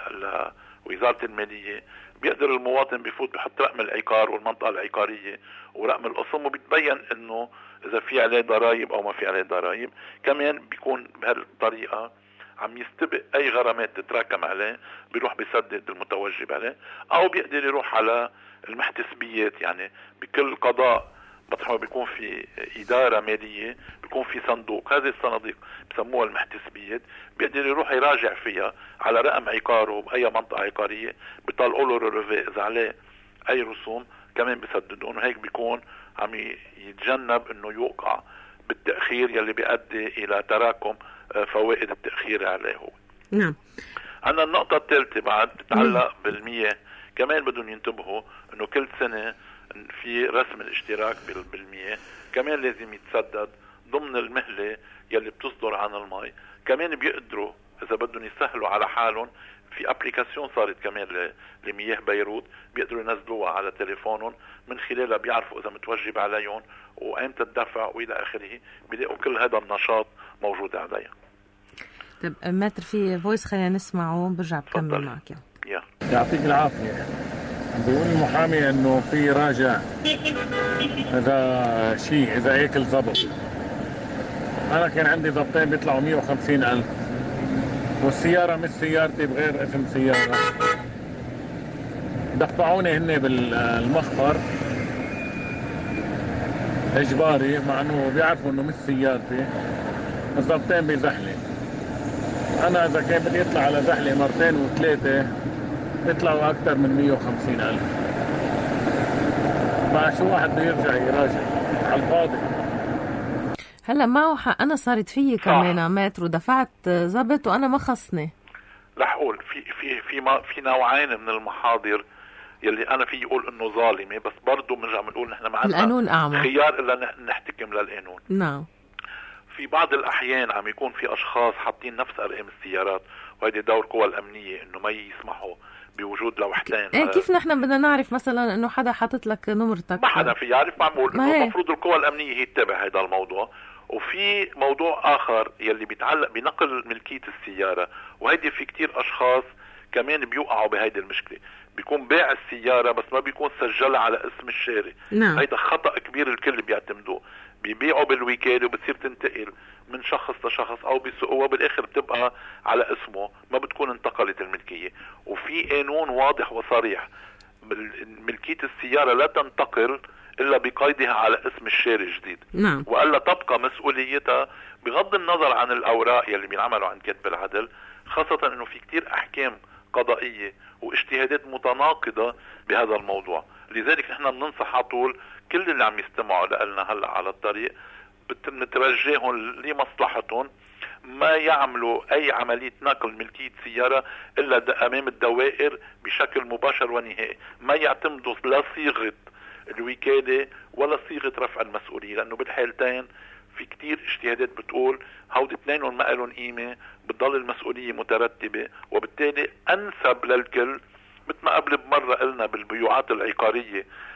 Speaker 4: ل لوزاره الماليه بيقدر المواطن بيفوت بحط رقم العقار والمنطقه العقاريه ورقم القسم، وبتبين انه اذا في عليه ضرائب او ما في عليه ضرائب. كمان بيكون بهالطريقه عم يستبق اي غرامات تتراكم عليه، بيروح بيسدد المتوجب عليه، او بيقدر يروح على المحتسبيات. يعني بكل قضاء مطرح ما بيكون في إدارة مالية بيكون في صندوق، هذه الصناديق بسموها المحتسبيات، بيقدر يروح يراجع فيها على رقم عقاره بأي منطقة عقارية، بيطلعوا له ريليفي إذا عليه أي رسوم كمان بيسددون. هيك بيكون عم يتجنب إنه يوقع بالتأخير يلي بيؤدي إلى تراكم فوائد التأخير عليه هو.
Speaker 1: نعم.
Speaker 4: عندنا النقطة الثالثة بعد تتعلق بالمياه. كمان بدهم ينتبهوا إنه كل سنة في رسم الاشتراك بالمياه كمان لازم يتسدد ضمن المهلة يلي بتصدر عن المي. كمان بيقدروا إذا بدهم يسهلوا على حالهم في ابليكاسيون صارت كمان لمياه بيروت بيقدروا ينزلوها على تليفونهم، من خلالها بيعرفوا إذا متوجب عليهم وأيمتى الدفع وإلى آخره، بيلاقوا كل هذا النشاط موجود عليها.
Speaker 1: طيب ماتر في فويس خلينا نسمعه برجع بكمل معك.
Speaker 4: يا
Speaker 6: يعطيك العافية. بيقول المحامي انه في راجع اذا شيء اذا هيك الضبط. انا كان عندي ضبطين بيطلعوا مية وخمسين الف، والسيارة مش سيارتي بغير اسم سيارة، دفعوني هن بالمخفر اجباري مع انه بيعرفوا انه مش سيارتي، الضبطين بزحلة. انا اذا كان بدي يطلع على زحلة مرتين وثلاثة بيطلعوا اكثر من مية وخمسين الف. مع شو واحد بده يرجع يراجع على الفاضي.
Speaker 1: هلا معه حق، انا صارت فيي كمان متر ودفعت زبط وانا ما خصني.
Speaker 4: رح اقول في في في ما في نوعين من المحاضر يلي انا في يقول انه ظالمه، بس برضه بنرجع بنقول نحن ما عندنا خيار الا نحتكم للقانون.
Speaker 1: نعم.
Speaker 4: في بعض الاحيان عم يكون في اشخاص حاطين نفس ارقام السيارات، وهيدي دور قوى الامنيه انه ما يسمحوا بوجود لوحدين.
Speaker 1: ايه كيف نحن بدنا نعرف مثلا انه حدا حاطط لك نمرتك؟
Speaker 4: ما حدا في يعرف. معمول انه المفروض القوى الامنيه هي تتابع هذا الموضوع. وفي موضوع اخر يلي بيتعلق بنقل ملكيه السياره، وهيدي في كتير اشخاص كمان بيوقعوا بهيدي المشكله، بيكون باع السياره بس ما بيكون سجلها على اسم الشاري.
Speaker 1: نعم.
Speaker 4: هيدا خطا كبير الكل بيعتمدوه، بيبيعوا بالوكاله وبتصير تنتقل من شخص لشخص او بيسوقوها بالاخر بتبقى على اسمه، ما بتكون انتقلت الملكيه. وفي قانون واضح وصريح، ملكيه السياره لا تنتقل الا بقيدها على اسم الشاري الجديد.
Speaker 1: نعم.
Speaker 4: والا تبقى مسؤوليتها بغض النظر عن الاوراق يلي بينعملوا عند كاتب العدل، خاصه انه في كتير احكام قضائيه واجتهادات متناقضه بهذا الموضوع. لذلك نحن بننصح على طول كل اللي عم يستمعوا لنا هلا على الطريق بنتوجههم لمصلحتهم، ما يعملوا اي عمليه نقل ملكيه سياره الا امام الدوائر بشكل مباشر ونهائي، ما يعتمدوا لا صيغه الوكاله ولا صيغه رفع المسؤوليه، لانه بالحالتين في كتير اجتهادات بتقول هودي اثنينهم ما لهم قيمه، بتضل المسؤوليه مترتبه، وبالتالي انسب للكل. مثل ما قبل بمره قلنا بالبيوعات العقاريه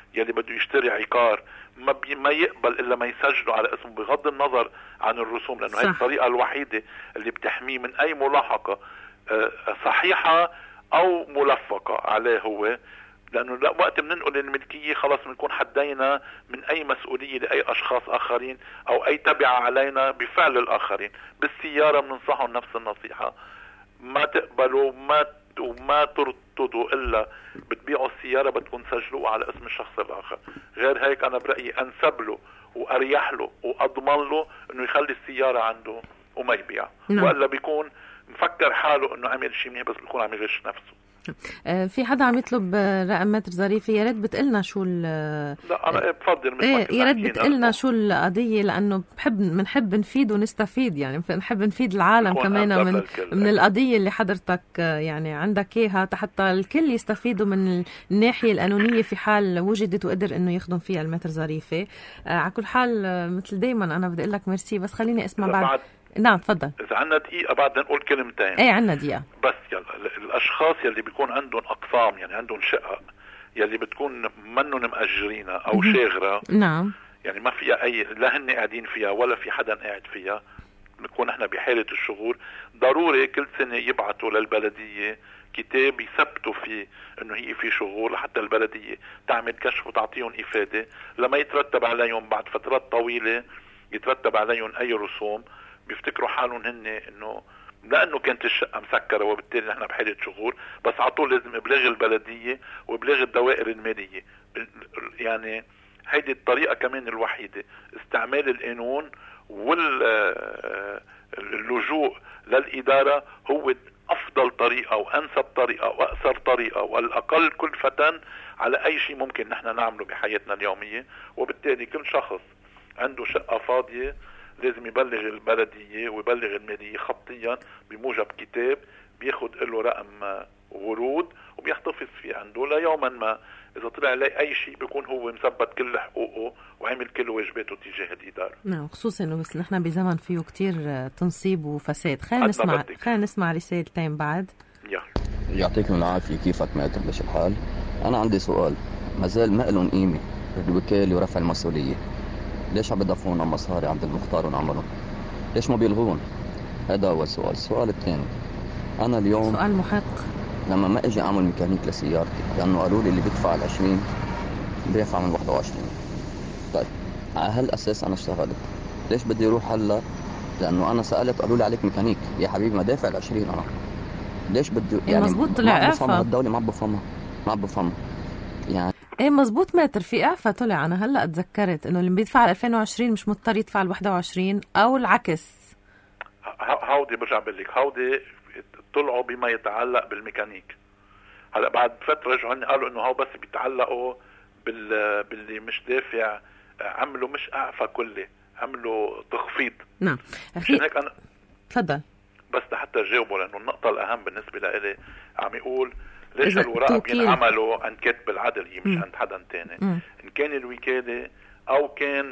Speaker 4: يلي بده يشتري عقار ما, بي ما يقبل إلا ما يسجله على اسمه بغض النظر عن الرسوم، لأنه هي الطريقة الوحيدة اللي بتحميه من أي ملاحقة صحيحة أو ملفقة عليه هو. لأنه لا وقت بننقل الملكية خلاص بنكون حدينا من أي مسؤولية لأي أشخاص آخرين أو أي تبعة علينا بفعل الآخرين. بالسيارة بننصحهم نفس النصيحة، ما تقبلوا ما وما ترتضوا إلا بتبيعوا السيارة بدكم تسجلوها على اسم الشخص الآخر. غير هيك أنا برأيي أنسب له وأريح له وأضمن له إنه يخلي السيارة عنده وما يبيع. نعم. وإلا بيكون مفكر حاله إنه عمل شيء منيح بس بيكون عم يغش نفسه.
Speaker 1: في حدا عم يطلب رقم متر ظريفي، يا ريت بتقلنا شو ال
Speaker 4: لا انا بفضل مثل
Speaker 1: ايه يا ريت بتقلنا شو القضيه، لانه بحب بنحب نفيد ونستفيد، يعني بنحب نفيد العالم كمان من من القضيه اللي حضرتك يعني عندك اياها، حتى الكل يستفيدوا من الناحيه القانونيه في حال وجدت وقدر انه يخدم فيها المتر ظريفي. آه على كل حال مثل دايما انا بدي اقول لك ميرسي، بس خليني اسمع بعد, بعد نعم تفضل.
Speaker 4: إذا عنا دقيقة بعد نقول كلمتين.
Speaker 1: ايه عنا دقيقة
Speaker 4: بس. يلا الأشخاص يلي بيكون عندهم أقسام، يعني عندهم شقق يلي بتكون منهم مأجرينها أو شاغرة،
Speaker 1: نعم،
Speaker 4: يعني ما فيها أي لا هن قاعدين فيها ولا في حدا قاعد فيها، نكون احنا بحالة الشغور. ضروري كل سنة يبعثوا للبلدية كتاب يثبتوا فيه انه هي في شغور، لحتى البلدية تعمل كشف وتعطيهم إفادة لما يترتب عليهم بعد فترات طويلة يترتب عليهم أي رسوم. بيفتكروا حالهم هن انه لانه كانت الشقه مسكره وبالتالي نحن بحاله شغور، بس على طول لازم ابلاغ البلديه وابلاغ الدوائر الماليه. يعني هيدي الطريقه كمان الوحيده، استعمال القانون واللجوء للاداره هو افضل طريقه وانسب طريقه واقصر طريقه والاقل كلفه على اي شيء ممكن نحن نعمله بحياتنا اليوميه. وبالتالي كل شخص عنده شقه فاضيه لازم يبلغ البلدية ويبلغ المالية خطيا بموجب كتاب بياخد له رقم ورود وبيحتفظ فيه عنده ليوما ما إذا طلع عليه أي شيء بيكون هو مثبت كل حقوقه وعمل كل واجباته تجاه الإدارة.
Speaker 1: نعم، خصوصا إنه بس نحن بزمن فيه كتير تنصيب وفساد. خلينا نسمع خلينا نسمع رسالتين بعد.
Speaker 4: يا.
Speaker 7: يعطيكم العافية. كيفك ماتر؟ ماشي الحال؟ أنا عندي سؤال، ما زال ما لهم قيمة الوكالة ورفع المسؤولية، ليش عم بدفعونا مصاري عند المختار ونعملهم؟ ليش ما بيلغون؟ هذا هو السؤال. السؤال الثاني، أنا اليوم
Speaker 1: سؤال محق،
Speaker 7: لما ما أجي أعمل ميكانيك لسيارتي لأنه قالوا لي اللي بيدفع العشرين بيدفع من واحد وعشرين، طيب على هالأساس أنا اشتغلت، ليش بدي أروح هلا؟ لأنه أنا سألت قالوا لي عليك ميكانيك، يا حبيبي ما دافع العشرين أنا، ليش بدي يعني
Speaker 1: مزبوط طلع
Speaker 7: إعفاء الدولة؟ ما عم بفهمها ما عم بفهمها يعني.
Speaker 1: ايه مزبوط ماتر، في اعفاء طلع. انا هلا اتذكرت انه اللي بيدفع ألفين وعشرين مش مضطر يدفع واحد وعشرين او العكس.
Speaker 4: هودي برجع بقول لك هودي طلعوا بما يتعلق بالميكانيك. هلا بعد فتره رجعوا قالوا انه هو بس بيتعلقوا بال باللي مش دافع، عملوا مش اعفاء كلي، عملوا تخفيض.
Speaker 1: نعم
Speaker 4: عشان هيك انا
Speaker 1: تفضل
Speaker 4: بس لحتى جاوبوا، لانه النقطه الاهم بالنسبه لي عم يقول ليش الوراق بينعملوا عند كاتب العدل هي مش م. عند حدا تاني، م. ان كان الوكالة او كان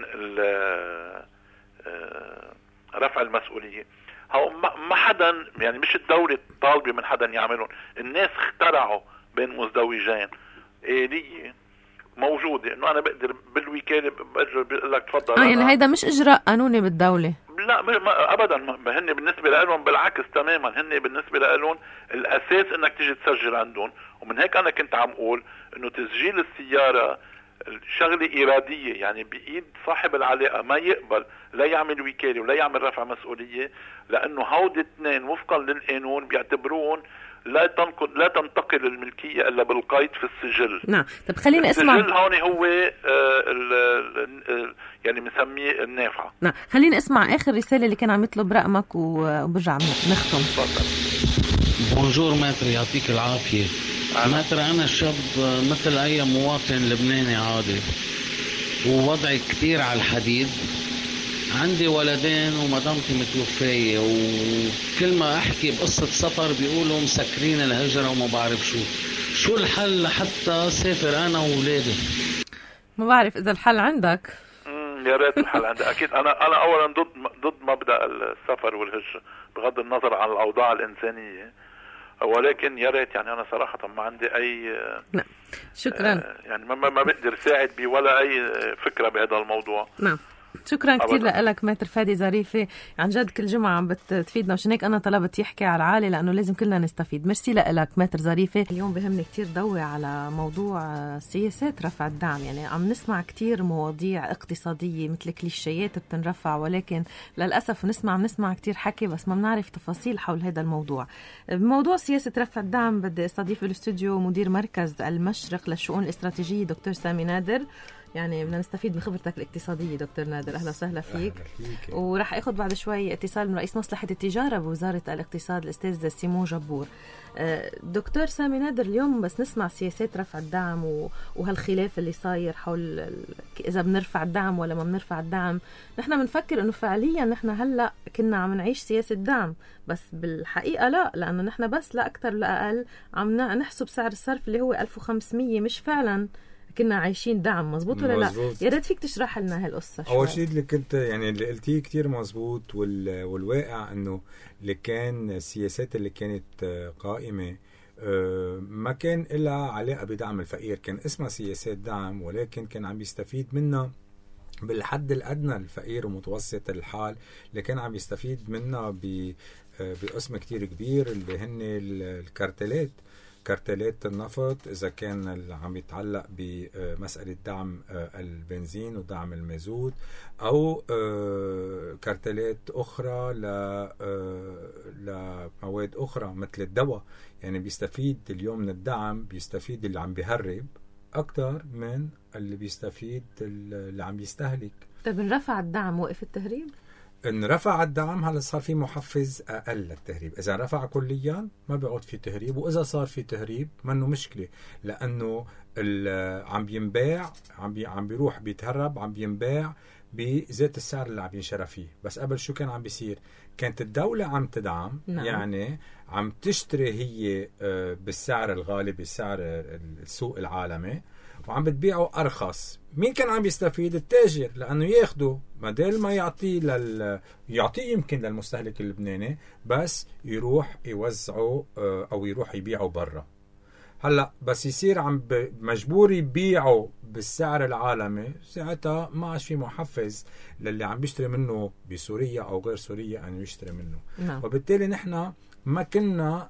Speaker 4: رفع المسؤولية. هو ما حدا يعني مش الدولة طالبة من حدا يعملون، الناس اخترعوا بين مزدوجين آلية موجودة انه انا بقدر بالوكالة بقول لك تفضل.
Speaker 1: اه يعني هيدا مش اجراء قانوني بالدولة؟
Speaker 4: لا ما ابدا، ما هن بالنسبه لهم بالعكس تماما، هن بالنسبه لهم الاساس انك تيجي تسجل عندهم. ومن هيك انا كنت عم اقول انه تسجيل السياره شغله اراديه، يعني بايد صاحب العلاقه، ما يقبل لا يعمل وكاله ولا يعمل رفع مسؤوليه، لانه هودي اثنين وفقا للقانون بيعتبرون لا تنقل لا تنتقل الملكيه الا بالقيد في السجل.
Speaker 1: نعم. طب خلينا اسمع،
Speaker 4: السجل هون هو آه ال ال يعني مسميه النافعه.
Speaker 1: نعم خلينا اسمع اخر رساله اللي كان عم يطلب رقمك وبرجع نختم.
Speaker 4: تفضل.
Speaker 8: بونجور ماتر، يعطيك العافيه. ماتر انا شاب مثل اي مواطن لبناني عادي ووضعي كتير على الحديد، عندي ولدين ومدامتي متوفية، وكل ما احكي بقصة سفر بيقولوا مسكرين الهجرة وما بعرف شو شو الحل لحتى سافر انا وولادي.
Speaker 1: ما بعرف اذا الحل عندك.
Speaker 4: امم يا ريت الحل عندي. اكيد انا انا اولا ضد ضد مبدأ السفر والهجرة بغض النظر عن الاوضاع الانسانية. ولكن يا ريت يعني انا صراحه ما عندي اي
Speaker 1: نعم شكرا
Speaker 4: آه يعني ما ما بقدر ساعد بي ولا اي فكره بهذا الموضوع.
Speaker 1: نعم شكرا كثير لك ماتر فادي ظريفة، عن جد كل جمعة عم بتفيدنا، وعشان هيك أنا طلبت يحكي على العالي لأنه لازم كلنا نستفيد. ميرسي لك ماتر ظريفة. اليوم بهمني كتير ضوي على موضوع سياسات رفع الدعم، يعني عم نسمع كتير مواضيع اقتصادية مثل كليشيات بتنرفع، ولكن للأسف نسمع نسمع كتير حكي بس ما بنعرف تفاصيل حول هذا الموضوع. بموضوع سياسة رفع الدعم بدي استضيف الاستوديو مدير مركز المشرق للشؤون الاستراتيجية دكتور سامي نادر. يعني بدنا نستفيد من خبرتك الاقتصادية دكتور نادر، أهلا وسهلا فيك. ورح أخذ بعد شوي اتصال من رئيس مصلحة التجارة بوزارة الاقتصاد الأستاذ سيمون جبور. دكتور سامي نادر، اليوم بس نسمع سياسات رفع الدعم وهالخلاف اللي صاير حول إذا بنرفع الدعم ولا ما بنرفع الدعم، نحن بنفكر إنه فعليا نحن هلأ كنا عم نعيش سياسة دعم، بس بالحقيقة لا، لأنه نحن بس لا أكتر لا أقل عم نحسب سعر الصرف اللي هو ألف وخمسمية، مش فعلا كنا عايشين دعم. مزبوط ولا لا؟ يا ريت فيك تشرح لنا هالقصة شوي.
Speaker 9: أول شيء اللي كنت يعني اللي قلتيه كتير مزبوط، وال... والواقع أنه اللي كان السياسات اللي كانت قائمة ما كان إلا علاقة بدعم الفقير، كان اسمها سياسات دعم، ولكن كان عم يستفيد منها بالحد الأدنى الفقير ومتوسط الحال، اللي كان عم يستفيد منها ب... بقسم كتير كبير اللي هن الكارتلات كارتلات النفط، إذا كان عم يتعلق بمسألة دعم البنزين ودعم المازوت، أو كارتلات أخرى لمواد أخرى مثل الدواء. يعني بيستفيد اليوم من الدعم، بيستفيد اللي عم بيهرب أكتر من اللي بيستفيد اللي عم يستهلك.
Speaker 1: طيب نرفع الدعم وقف التهريب؟
Speaker 9: إن رفع الدعم هلا صار في محفز أقل للتهريب. إذا رفع كليا ما بيعود في تهريب، وإذا صار في تهريب منه مشكلة، لأنه عم بينباع عم بي عم بيروح بيتهرب عم بينباع بذات السعر اللي عم ينشرى فيه. بس قبل شو كان عم بيصير؟ كانت الدولة عم تدعم، نعم. يعني عم تشتري هي بالسعر الغالي بالسعر السوق العالمي، وعم بتبيعه أرخص. مين كان عم يستفيد؟ التاجر، لأنه ياخده بدل ما يعطيه لل... يعطيه يمكن للمستهلك اللبناني، بس يروح يوزعه أو يروح يبيعه برا. هلا بس يصير عم ب... مجبور يبيعه بالسعر العالمي، ساعتها ما عادش في محفز للي عم بيشتري منه بسوريا أو غير سوريا أن يشتري منه. نعم. وبالتالي نحن ما كنا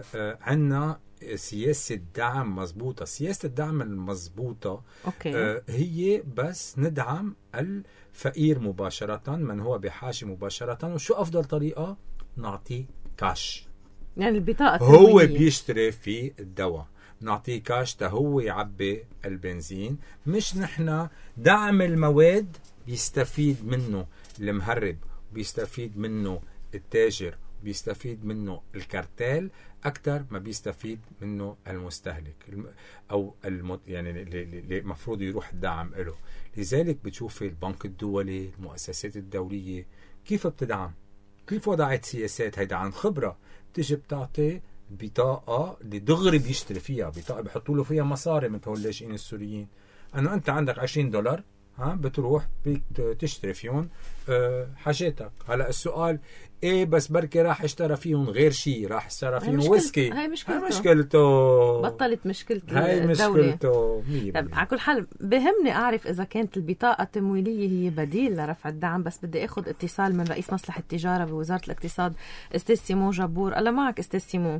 Speaker 9: عنا سياسة دعم مضبوطة. سياسة الدعم المضبوطة آه هي بس ندعم الفقير مباشرة، من هو بحاجة مباشرة. وشو أفضل طريقة؟ نعطيه كاش،
Speaker 1: يعني البطاقة
Speaker 9: هو بيشتري في الدواء، نعطيه كاش تا هو يعبي البنزين، مش نحن دعم المواد بيستفيد منه المهرب، بيستفيد منه التاجر، بيستفيد منه الكارتيل أكتر ما بيستفيد منه المستهلك أو المت... يعني اللي المفروض يروح الدعم له. لذلك بتشوف البنك الدولي، المؤسسات الدولية كيف بتدعم، كيف وضعت سياسات. هيدا عن خبرة، بتجي بتعطي بطاقة اللي دغري بيشتري فيها، بطاقة بيحطوا له فيها مصاري مثل اللاجئين السوريين، أنه أنت عندك عشرين دولار ها بتروح بتشتري فيهم أه حاجاتك. هلا السؤال ايه، بس بركي راح اشترى فيهم غير شيء، راح اشترى فيهم ويسكي،
Speaker 1: هاي مشكلته.
Speaker 9: هاي مشكلته
Speaker 1: بطلت مشكلة
Speaker 9: هاي
Speaker 1: الدولة.
Speaker 9: مشكلته.
Speaker 1: طيب على كل حال بهمني اعرف اذا كانت البطاقة التمويلية هي بديل لرفع الدعم، بس بدي اخذ اتصال من رئيس مصلحة التجارة بوزارة الاقتصاد استاذ سيمون جبور. الله معك استاذ سيمون.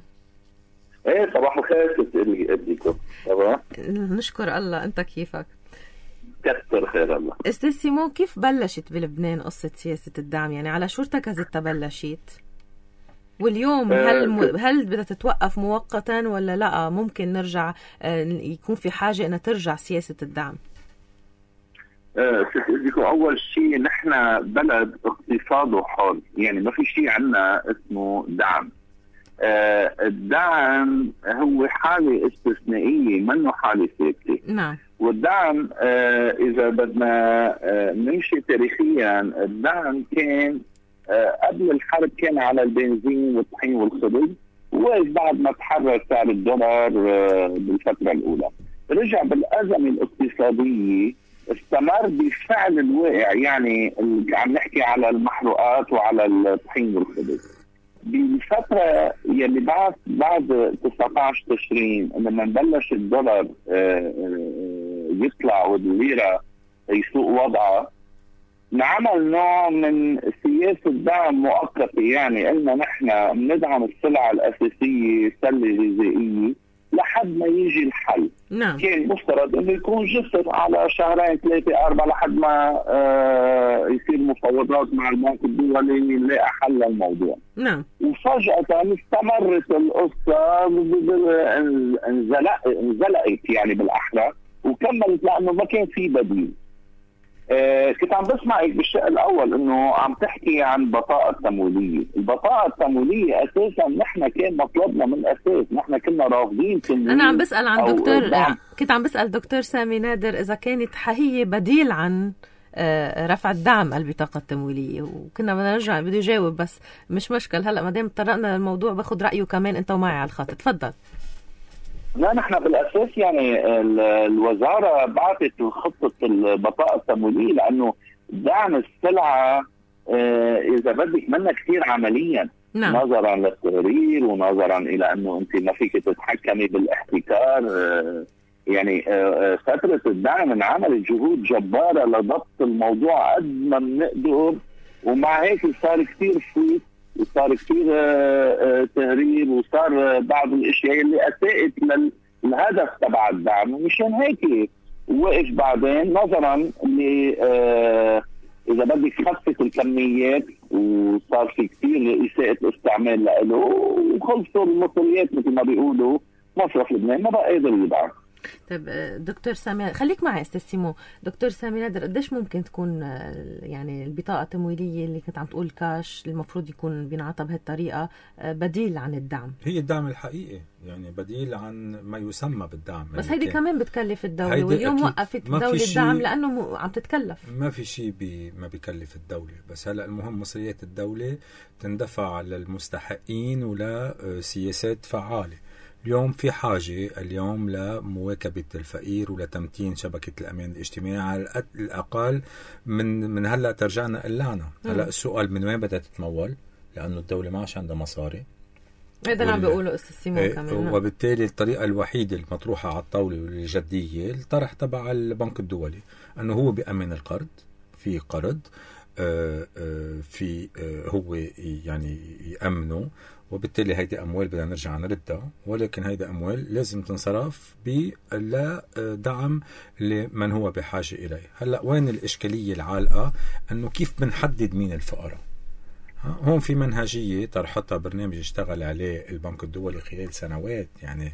Speaker 10: ايه صباح الخير، كيف بدكم؟ تمام
Speaker 1: نشكر الله، انت كيفك؟
Speaker 10: كثر خير الله.
Speaker 1: استاذ سيمون، كيف بلشت بلبنان قصة سياسة الدعم؟ يعني على شو ارتكزت تبلشت؟ واليوم هل م... هل بدها تتوقف مؤقتا ولا لا ممكن نرجع يكون في حاجة أن ترجع سياسة الدعم؟
Speaker 10: بدكم أول شيء نحن بلد اقتصاده حر، يعني ما في شيء عنا اسمه دعم. الدعم هو حالة استثنائية، منه حالة ثابتة.
Speaker 1: نعم.
Speaker 10: والدعم آه إذا بدنا آه نمشي تاريخيا، الدعم كان آه قبل الحرب كان على البنزين والطحين والخبز، وبعد ما تحرر سعر الدولار آه بالفترة الأولى رجع بالأزمة الاقتصادية، استمر بفعل الواقع. يعني عم نحكي على المحروقات وعلى الطحين والخبز. بالفترة يلي بعد بعد تسعة عشر تشرين لما نبلش الدولار يطلع والليرة يسوق وضعها، نعمل نوع من سياسة دعم مؤقتة. يعني قلنا نحن بندعم السلع الأساسية سلة غذائية لحد ما يجي الحل.
Speaker 1: نعم.
Speaker 10: كان مفترض انه يكون جسر على شهرين ثلاثة أربعة لحد ما آه يصير مفاوضات مع البنك الدولي نلاقي حل للموضوع.
Speaker 1: نعم.
Speaker 10: وفجأة استمرت القصة انزلقت انزلقت يعني بالأحرى وكملت لأنه ما كان في بديل. آه كنت عم بسمعك بالشق الأول إنه عم تحكي عن بطاقة تمويلية. البطاقة التمويلية أساسا نحن كان مطلبنا من الأساس، نحن كنا رافضين تمويل.
Speaker 1: أنا عم بسأل عن دكتور دعم. كنت عم بسأل دكتور سامي نادر إذا كانت هي بديل عن آه رفع الدعم البطاقة التمويلية، وكنا بدنا نرجع بده يجاوب بس مش مشكل. هلأ ما دام طرقنا للموضوع باخد رأيه كمان أنت ومعي على الخط. تفضل.
Speaker 10: لا نحن بالأساس يعني الوزارة بعثت خطة البطاقة التمويلية لأنه دعم السلعة إذا بدك منا كثير عمليا.
Speaker 1: نعم.
Speaker 10: نظرا للتغرير ونظرا إلى أنه أنت ما فيك تتحكمي بالاحتكار. يعني فترة الدعم انعملت جهود جبارة لضبط الموضوع قد ما بنقدر، ومع هيك صار كثير فوت وصار كثير تهريب وصار بعض الاشياء اللي اساءت للهدف تبع الدعم. ومشان هيك وقف بعدين نظرا ل اذا بدك خفت الكميات وصار في كثير اساءة استعمال له وخلصوا المصريات مثل ما بيقولوا. مصرف لبنان ما بقى قادر يدعم.
Speaker 1: طيب دكتور سامي خليك معي استاذ سيمو. دكتور سامي نادر، قديش ممكن تكون يعني البطاقة التمويلية اللي كنت عم تقول كاش المفروض يكون بينعطى بهالطريقة بديل عن الدعم؟
Speaker 9: هي الدعم الحقيقي، يعني بديل عن ما يسمى بالدعم.
Speaker 1: بس هيدي كمان بتكلف الدولة، واليوم وقفت الدولة الدعم لأنه عم تتكلف.
Speaker 9: ما في شيء بي ما بيكلف الدولة، بس هلأ المهم مصريات الدولة تندفع للمستحقين ولا سياسات فعالة. اليوم في حاجة اليوم لمواكبة الفقير ولتمتين شبكة الأمان الاجتماعي على الأقل. من من هلأ ترجعنا قلانا هلأ السؤال من وين بدها تتمول، لأنه الدولة ما عادش عندها مصاري.
Speaker 1: هذا عم بيقولوا أستاذ سيمون كمان.
Speaker 9: وبالتالي الطريقة الوحيدة المطروحة على الطاولة والجدية الطرح تبع البنك الدولي، أنه هو بيأمن القرض، في قرض آه آه في آه هو يعني يأمنه، وبالتالي هيدي أموال بدنا نرجع نردها، ولكن هيدي أموال لازم تنصرف لدعم لمن هو بحاجة إليه. هلأ وين الإشكالية العالقة؟ أنه كيف بنحدد مين الفقراء. هون في منهجية طرحتها برنامج اشتغل عليه البنك الدولي خلال سنوات، يعني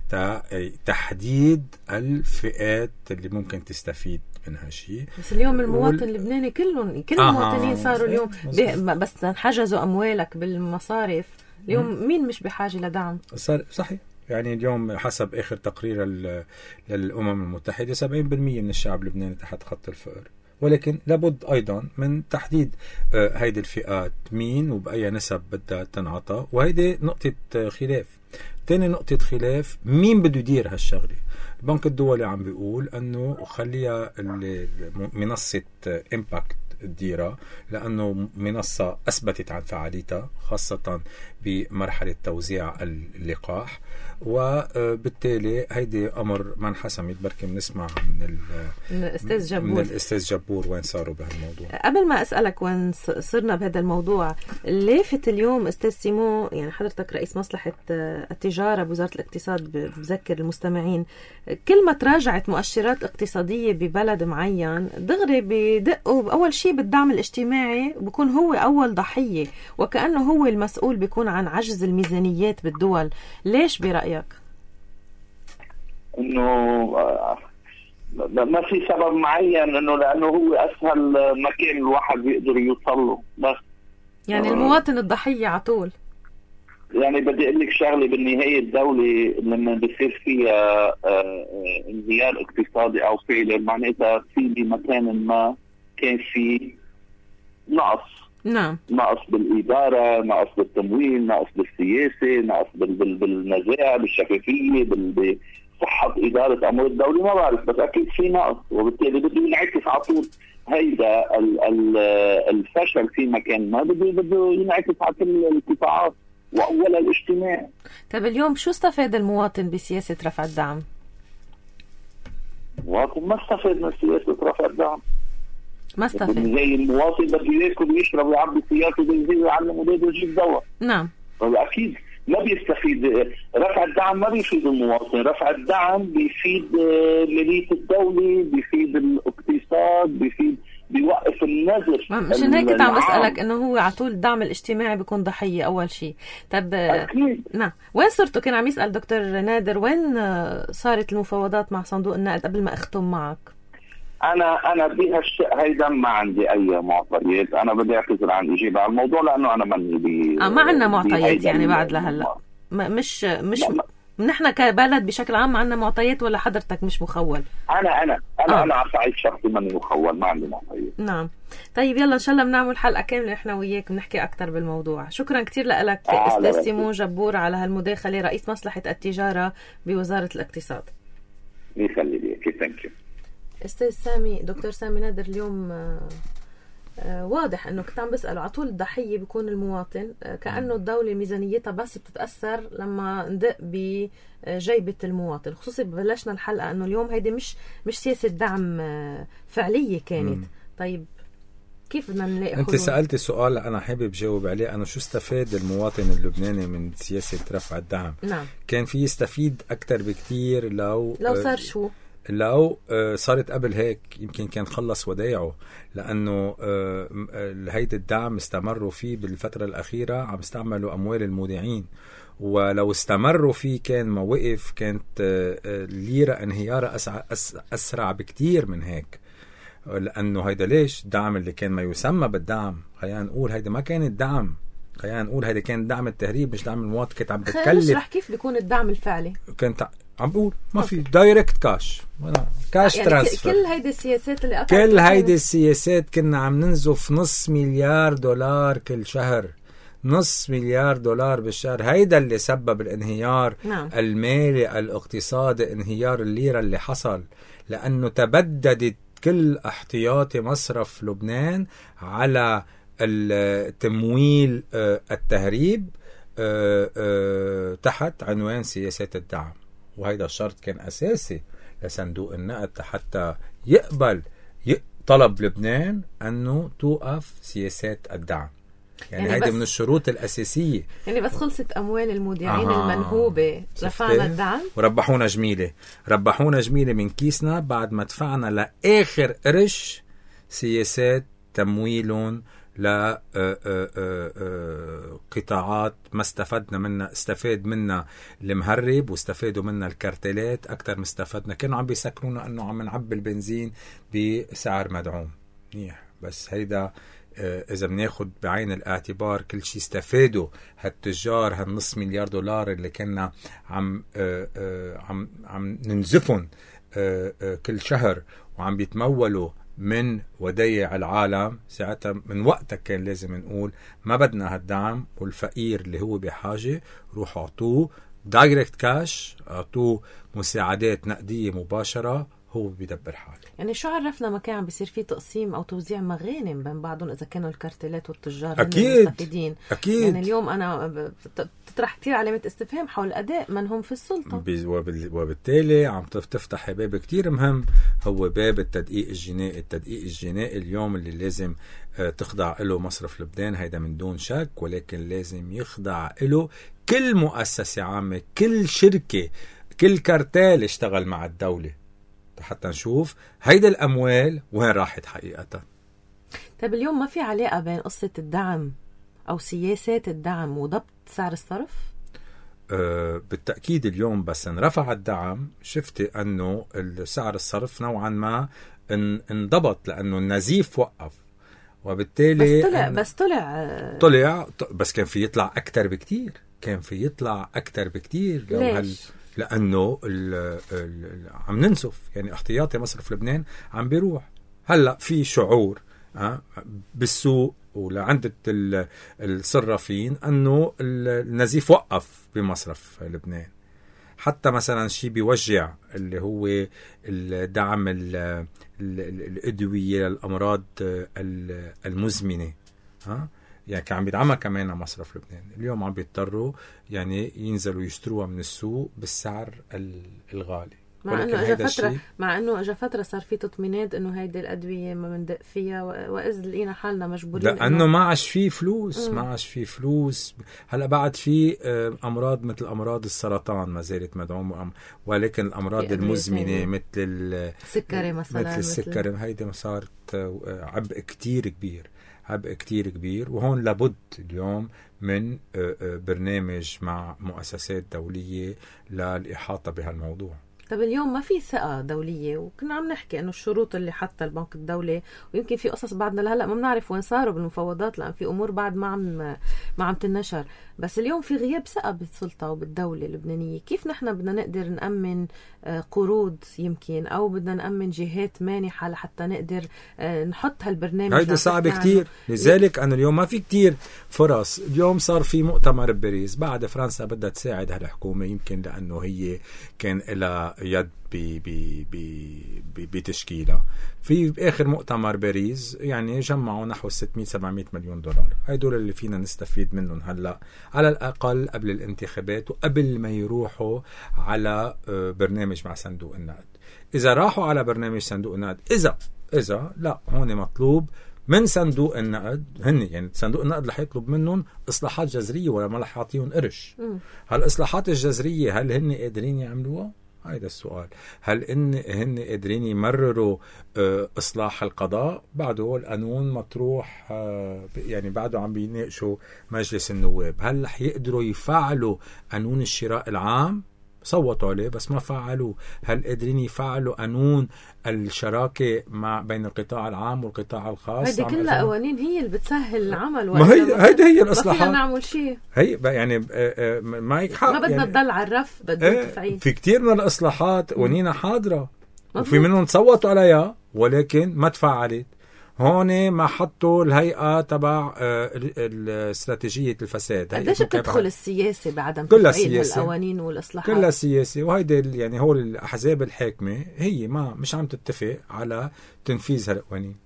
Speaker 9: تحديد الفئات اللي ممكن تستفيد منها شيء.
Speaker 1: بس اليوم المواطن اللبناني كلهم كل آه المواطنين صاروا اليوم بس حجزوا أموالك بالمصارف. اليوم مين مش بحاجة لدعم؟
Speaker 9: صار صحيح. يعني اليوم حسب آخر تقرير للأمم المتحدة سبعين بالمئة من الشعب اللبناني تحت خط الفقر، ولكن لابد أيضا من تحديد هيدي الفئات مين وبأي نسب بدها تنعطى، وهيدي نقطة خلاف. تاني نقطة خلاف مين بده يدير هالشغلة. البنك الدولي عم بيقول أنه خليها منصة إمباكت الديرة، لأنه منصة أثبتت عن فعاليتها خاصة بمرحلة توزيع اللقاح، وبالتالي هيدي أمر ما انحسم. بركي بنسمع من
Speaker 1: الأستاذ جبور
Speaker 9: من الأستاذ جبور وين صاروا بهالموضوع.
Speaker 1: قبل ما أسألك وين صرنا بهذا الموضوع، لافت اليوم أستاذ سيمو، يعني حضرتك رئيس مصلحة التجارة بوزارة الاقتصاد، بذكر المستمعين كل ما تراجعت مؤشرات اقتصادية ببلد معين دغري بدقوا أول شيء بالدعم الاجتماعي، بيكون هو أول ضحية، وكأنه هو المسؤول بيكون عن عجز الميزانيات بالدول. ليش برأيك؟
Speaker 10: إنه ما في سبب معين، إنه لأنه هو أسهل مكان الواحد بيقدر يوصل له بس.
Speaker 1: يعني المواطن الضحية عطول.
Speaker 10: يعني بدي أقول لك شغلة، بالنهاية الدولة لما بيصير فيها انهيار اقتصادي أو فعلي معناتها في بمكان ما كان في نقص.
Speaker 1: نعم.
Speaker 10: نقص بالإدارة، نقص بالتمويل، نقص بالسياسة، نقص بالنزاهة، بالشفافية، بصحة إدارة أمور الدولة، ما بعرف، بس أكيد في نقص، وبالتالي بده ينعكس على طول. هيدا الفشل في مكان ما بده بده ينعكس على كل القطاعات. وأول الاجتماع.
Speaker 1: طيب اليوم شو استفاد المواطن بسياسة رفع الدعم؟
Speaker 10: المواطن ما استفاد من سياسة رفع الدعم.
Speaker 1: ما استفاد.
Speaker 10: زي المواطن بده ياكل ويشرب ويعبي سيارته بنزين ويعلم اولاده يجيب دواء.
Speaker 1: نعم.
Speaker 10: اكيد ما بيستفيد. رفع الدعم ما بيفيد المواطن، رفع الدعم بيفيد مالية الدولة، بيفيد الاقتصاد، بيفيد بيوقف النزر.
Speaker 1: مشان هيك كنت عم بسألك انه هو على طول الدعم الاجتماعي بيكون ضحية اول شيء. طب
Speaker 10: اكيد.
Speaker 1: نعم، وين صرتوا؟ كان عم يسأل دكتور نادر وين صارت المفاوضات مع صندوق النقد قبل ما اختم معك؟
Speaker 10: انا انا بهالشيء هيدا ما عندي اي معطيات. انا بدي اعتذر عن اجابه على الموضوع لانه انا ماني ب
Speaker 1: اه ما عندنا معطيات يعني بعد لهلا. مش مش نحن كبلد بشكل عام ما عندنا معطيات ولا حضرتك مش مخول؟
Speaker 10: انا انا انا آه. انا على صعيد شخصي ماني مخول، ما عندي معطيات.
Speaker 1: نعم. طيب يلا ان شاء الله بنعمل حلقه كامله احنا وياك بنحكي اكثر بالموضوع. شكرا كثير لك
Speaker 10: آه
Speaker 1: استاذ سيمون جبور على هالمداخله، رئيس مصلحه التجاره بوزاره الاقتصاد.
Speaker 10: يخلي ليك. ثانك يو
Speaker 1: استاذ سامي. دكتور سامي نادر اليوم آه آه واضح انه كنت عم بساله على طول الضحيه بيكون المواطن، آه كانه الدوله ميزانيتها بس بتتاثر لما ندق بجيبه المواطن. خصوصي بلشنا الحلقه انه اليوم هيدي مش مش سياسه دعم آه فعليه كانت. م. طيب كيف بدنا نلاقي حلول؟
Speaker 9: انت سالتي سؤال انا حابب جاوب عليه، انه شو استفاد المواطن اللبناني من سياسه رفع الدعم؟
Speaker 1: نعم.
Speaker 9: كان في يستفيد اكثر بكتير لو
Speaker 1: لو صار شو
Speaker 9: لو صارت قبل هيك يمكن كان خلص ودايعه، لأنه هيدا الدعم استمروا فيه بالفترة الأخيرة عم استعملوا أموال المودعين، ولو استمروا فيه كان ما وقف كانت الليرة انهيارها أسرع بكتير من هيك. لأنه هيدا ليش الدعم اللي كان ما يسمى بالدعم، خلينا نقول هيدا ما كان الدعم، خلينا نقول هيدا كان دعم التهريب مش دعم المواطن. كنت عم بتكلف.
Speaker 1: اشرح كيف بيكون الدعم الفعلي.
Speaker 9: كنت عم بقول ما في دايركت كاش كاش
Speaker 1: يعني
Speaker 9: ترانسفر.
Speaker 1: كل هيدي السياسات اللي
Speaker 9: كل هيدي السياسات كنا عم ننزف نص مليار دولار كل شهر، نص مليار دولار بالشهر. هيدا اللي سبب الانهيار
Speaker 1: نعم.
Speaker 9: المالي الاقتصادي، انهيار الليرة اللي حصل، لأنه تبددت كل احتياطي مصرف لبنان على التمويل التهريب تحت عنوان سياسات الدعم. وهيدا الشرط كان أساسي لصندوق النقد حتى يقبل طلب لبنان أنه توقف سياسات الدعم. يعني, يعني هيدا من الشروط الأساسية.
Speaker 1: يعني بس خلصت أموال المودعين آه. المنهوبة رفعنا الدعم
Speaker 9: وربحونا جميلة، ربحونا جميلة من كيسنا بعد ما دفعنا لآخر قرش سياسات تمويلون لقطاعات ما استفدنا منها. استفاد منها المهرب واستفادوا منها الكارتلات أكتر ما استفدنا. كانوا عم بيسكرونا أنه عم نعبي البنزين بسعر مدعوم منيح، بس هيدا إذا بناخد بعين الاعتبار كل شيء استفادوا هالتجار هالنص مليار دولار اللي كنا عم عم عم ننزفهم كل شهر وعم بيتمولوا من ودايع العالم، ساعتها من وقتها كان لازم نقول ما بدنا هالدعم، والفقير اللي هو بحاجة روح اعطوه دايركت كاش، اعطوه مساعدات نقدية مباشرة، هو بيدبر حاله.
Speaker 1: يعني شو عرفنا ما كان عم بيصير فيه تقسيم او توزيع مغانم بين بعضهم اذا كانوا الكارتلات والتجار
Speaker 9: اكيد
Speaker 1: المستفيدين؟
Speaker 9: اكيد.
Speaker 1: يعني اليوم انا بتطرح كتير علامة استفهام حول اداء من هم في السلطة،
Speaker 9: وبالتالي عم تفتح باب كتير مهم، هو باب التدقيق الجنائي. التدقيق الجنائي اليوم اللي لازم تخضع له مصرف لبنان، هيدا من دون شك، ولكن لازم يخضع له كل مؤسسة عامة، كل شركة، كل كارتال اشتغل مع الدولة حتى نشوف هيدا الأموال وين راحت حقيقة.
Speaker 1: طيب اليوم ما في علاقة بين قصة الدعم أو سياسات الدعم وضبط سعر الصرف؟
Speaker 9: أه بالتأكيد اليوم بس انرفع الدعم شفتي أنه سعر الصرف نوعا ما انضبط، لأنه النزيف وقف، وبالتالي
Speaker 1: بس طلع بس طلع
Speaker 9: طلع بس كان في يطلع أكتر بكتير، كان في يطلع أكتر بكتير.
Speaker 1: لو هل
Speaker 9: لأنه ال ال عم ننسف، يعني احتياطي مصرف لبنان عم بيروح. هلأ في شعور أه بالسوق ولعند الصرافين أنه النزيف وقف بمصرف لبنان. حتى مثلا شيء بيوجع اللي هو الدعم الأدوية للأمراض المزمنة، ها يعني كان عم بيدعمها كمان مصرف لبنان. اليوم عم بيضطروا يعني ينزلوا يشتروها من السوق بالسعر الغالي.
Speaker 1: مع انه اجى فتره مع انه اجى فتره صار في تطمينات انه هيدي الادويه ما بندق فيها، واذ لقينا حالنا مجبورين
Speaker 9: لانه ما عادش في فلوس. ما عادش في فلوس. هلا بعد في امراض مثل امراض السرطان ما زالت مدعومه، ولكن الامراض المزمنه مثل
Speaker 1: السكري مثلا
Speaker 9: مثل السكري هيدي صارت عبء كتير كبير عبء كتير كبير. وهون لابد اليوم من برنامج مع مؤسسات دوليه للاحاطه بهالموضوع.
Speaker 1: طب اليوم ما في ثقة دولية، وكنا عم نحكي انه الشروط اللي حتى البنك الدولي، ويمكن في قصص بعدنا لهلا ما بنعرف وين صاروا بالمفاوضات لان في امور بعد ما عم ما عم تنشر، بس اليوم في غياب ثقة بالسلطة وبالدولة اللبنانية. كيف نحن بدنا نقدر نأمن قروض يمكن، او بدنا نأمن جهات مانحة لحتى نقدر نحط هالبرنامج؟
Speaker 9: هيدا صعب كتير. لذلك انا اليوم ما في كتير فرص. اليوم صار في مؤتمر بباريس، بعد فرنسا بدها تساعد هالحكومة يمكن لانه هي كان لها يد بتشكيلها. في آخر مؤتمر باريس يعني جمعوا نحو ستمية سبعمية مليون دولار. هيدول اللي فينا نستفيد منهم هلا على الأقل قبل الانتخابات وقبل ما يروحوا على برنامج مع صندوق النقد. إذا راحوا على برنامج صندوق النقد، إذا إذا لا هون مطلوب من صندوق النقد، هن يعني صندوق النقد رح يطلب منهم إصلاحات جذرية ولا ما رح يعطيهم قرش. هالإصلاحات الجذرية هل هن قادرين يعملوها؟ هيدا السؤال. هل إن هن قادرين يمرروا اه إصلاح القضاء؟ بعده القانون مطروح، اه يعني بعده عم بيناقشوا مجلس النواب. هل رح يقدروا يفعلوا قانون الشراء العام؟ صوتوا عليه بس ما فعلوه. هل قادرين يفعلوا قانون الشراكة مع بين القطاع العام والقطاع الخاص؟
Speaker 1: هيدي كلها قوانين هي اللي بتسهل العمل.
Speaker 9: ما هي هيدي هي الإصلاحات. ما
Speaker 1: فينا نعمل شيء.
Speaker 9: هي يعني ما هيك حق.
Speaker 1: ما بدنا
Speaker 9: يعني
Speaker 1: تضل على الرف، بدنا تفعيل.
Speaker 9: في كتير من الإصلاحات ونينا حاضرة وفي منهم صوتوا عليها ولكن ما تفعلت. هون ما حطوا الهيئة تبع استراتيجية الفساد.
Speaker 1: قديش بتدخل السياسة بعدم تفعيل القوانين والإصلاحات؟
Speaker 9: كلها سياسة. وهيدا يعني هو الأحزاب الحاكمة هي ما مش عم تتفق على تنفيذ هالقوانين.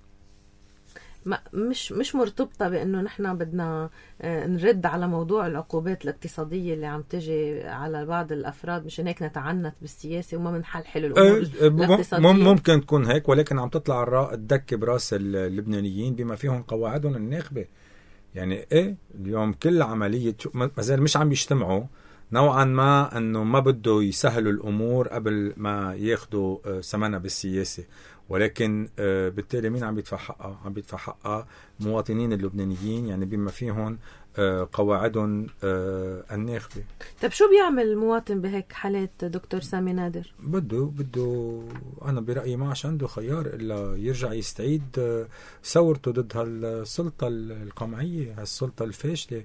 Speaker 1: ما مش مش مرتبطة بأنه نحن بدنا نرد على موضوع العقوبات الاقتصادية اللي عم تجي على بعض الأفراد، مشان هيك نتعنت بالسياسة وما بنحلحل الأمور الاقتصادية.
Speaker 9: ممكن تكون هيك، ولكن عم تطلع الدكة براس اللبنانيين بما فيهم قواعدهم الناخبة. يعني ايه اليوم كل عملية ما زال مش عم يجتمعوا نوعا ما انه ما بده يسهلوا الامور قبل ما ياخدوا ثمنها بالسياسة. ولكن بالتالي مين عم بيدفع حقها؟ عم بيدفع حقها مواطنين اللبنانيين، يعني بما فيهم قواعدهم الناخبة.
Speaker 1: طب شو بيعمل المواطن بهيك حالات دكتور سامي نادر؟
Speaker 9: بده بده أنا برأيي ما عادش عنده خيار إلا يرجع يستعيد ثورته ضد هالسلطة القمعية، هالسلطة الفاشلة.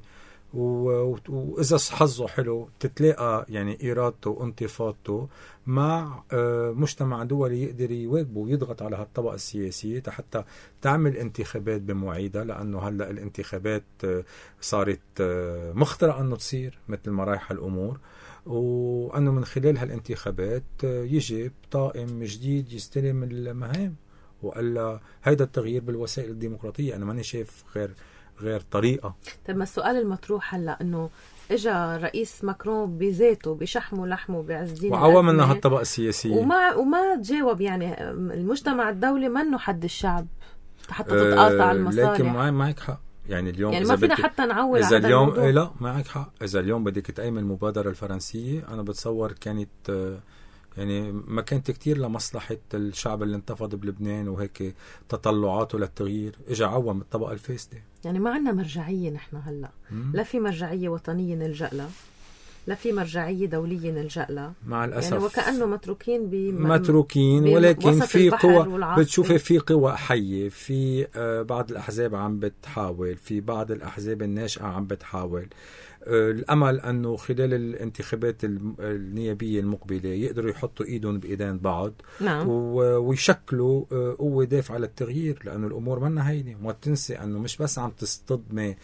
Speaker 9: وإذا حظه حلو تتلاقى يعني إرادته وانتفاضته مع مجتمع دولي يقدر يواجبه ويضغط على هالطبقة السياسية حتى تعمل انتخابات بمواعيدها، لأنه هلأ الانتخابات صارت مخترعة أنه تصير مثل ما رايحة الأمور، وأنه من خلال هالانتخابات يجي طاقم جديد يستلم المهام. وقال هيدا التغيير بالوسائل الديمقراطية. أنا ماني شايف غير غير طريقة.
Speaker 1: طب ما السؤال المطروح هلا انه اجا رئيس ماكرون بذاته بشحمه لحمه بعزين
Speaker 9: وعوام لنا هالطبقة السياسية
Speaker 1: وما وما تجاوب. يعني المجتمع الدولي منه حد الشعب حتى تتقاطع المصالح.
Speaker 9: لكن ما معك حق. يعني اليوم
Speaker 1: يعني ما فينا حتى نعول
Speaker 9: إذا
Speaker 1: على
Speaker 9: اليوم
Speaker 1: الموضوع.
Speaker 9: لا معك حق. إذا اليوم بدك تقيم المبادرة الفرنسية، أنا بتصور كانت يعني ما كانت كتير لمصلحة الشعب اللي انتفض بلبنان وهيك تطلعاته للتغيير. اجا عوام الطبقة الفاسدة.
Speaker 1: يعني ما عنا مرجعية نحن هلأ. لا في مرجعية وطنية نلجأ لها، لا في مرجعية دولية نلجأ لها
Speaker 9: مع الأسف.
Speaker 1: يعني وكأنه متروكين بم...
Speaker 9: متروكين ولكن في قوى بتشوفي في قوى حية، في بعض الأحزاب عم بتحاول، في بعض الأحزاب الناشئة عم بتحاول. الأمل أنه خلال الانتخابات النيابية المقبلة يقدروا يحطوا إيدهم بإيدين بعض.
Speaker 1: نعم.
Speaker 9: ويشكلوا قوة دافعة للتغيير، لأنه الأمور منا هيني. وما تنسي أنه مش بس عم تصطدمي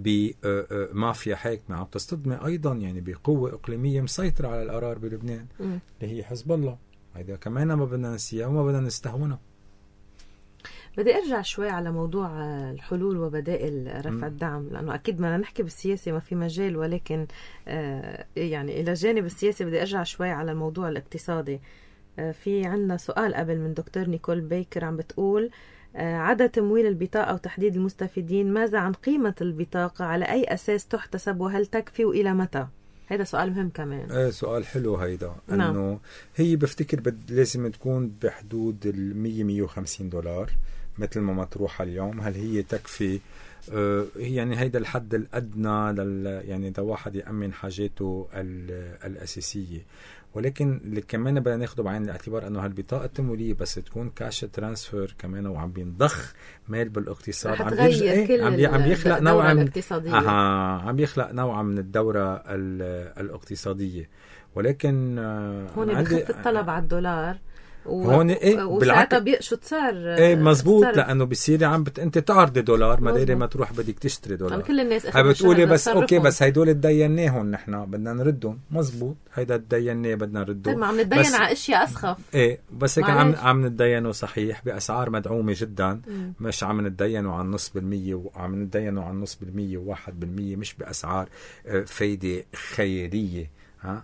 Speaker 9: بمافيا حاكمة، عم تصطدمي أيضا يعني بقوة إقليمية مسيطرة على القرار بلبنان م. اللي هي حزب الله. هيدا كمان ما بدنا ننسيها وما بدنا نستهونها.
Speaker 1: بدي ارجع شوي على موضوع الحلول وبدائل رفع الدعم، لانه اكيد بدنا نحكي بالسياسه ما في مجال، ولكن يعني الى جانب السياسي بدي ارجع شوي على الموضوع الاقتصادي. في عندنا سؤال قبل من دكتور نيكول بيكر عم بتقول عدد تمويل البطاقة وتحديد المستفيدين، ماذا عن قيمة البطاقة، على أي أساس تحتسب وهل تكفي وإلى متى؟ هذا سؤال مهم كمان.
Speaker 9: ايه سؤال حلو هيدا. نعم. انه هي بفتكر بد لازم تكون بحدود ال مية مية وخمسين دولار مثل ما مطروحة اليوم. هل هي تكفي؟ آه يعني هيدا الحد الأدنى لل يعني ده واحد يأمن حاجاته الأساسية. ولكن اللي كمان بدنا ناخده بعين الاعتبار انه هالبطاقه التمويليه بس تكون كاش ترانسفير كمان وعم بينضخ مال بالاقتصاد، عم
Speaker 1: ايه
Speaker 9: عم عم يخلق نوع من
Speaker 1: آه
Speaker 9: عم يخلق نوع من الدوره الاقتصاديه. ولكن
Speaker 1: هون بخف الطلب على الدولار و...
Speaker 9: هون ايه
Speaker 1: وساعتها بيقشط سعر
Speaker 9: ايه مزبوط، لانه بصير عم بت... انت تعرضي دولار ما داير ما تروح بدك تشتري دولار.
Speaker 1: كل الناس
Speaker 9: هي بتقولي بس اوكي بس هيدول تديناهم نحن بدنا نردهم. مزبوط، هيدا تديناه بدنا نرده.
Speaker 1: ما عم نتدين على اشياء اسخف.
Speaker 9: ايه بس هيك عم عم نتدينوا صحيح باسعار مدعومه جدا.
Speaker 1: م.
Speaker 9: مش عم نتدينوا على النص بالمية وعم نتدينوا على النص بالمية وواحد بالمية، مش باسعار فايده خيريه. ها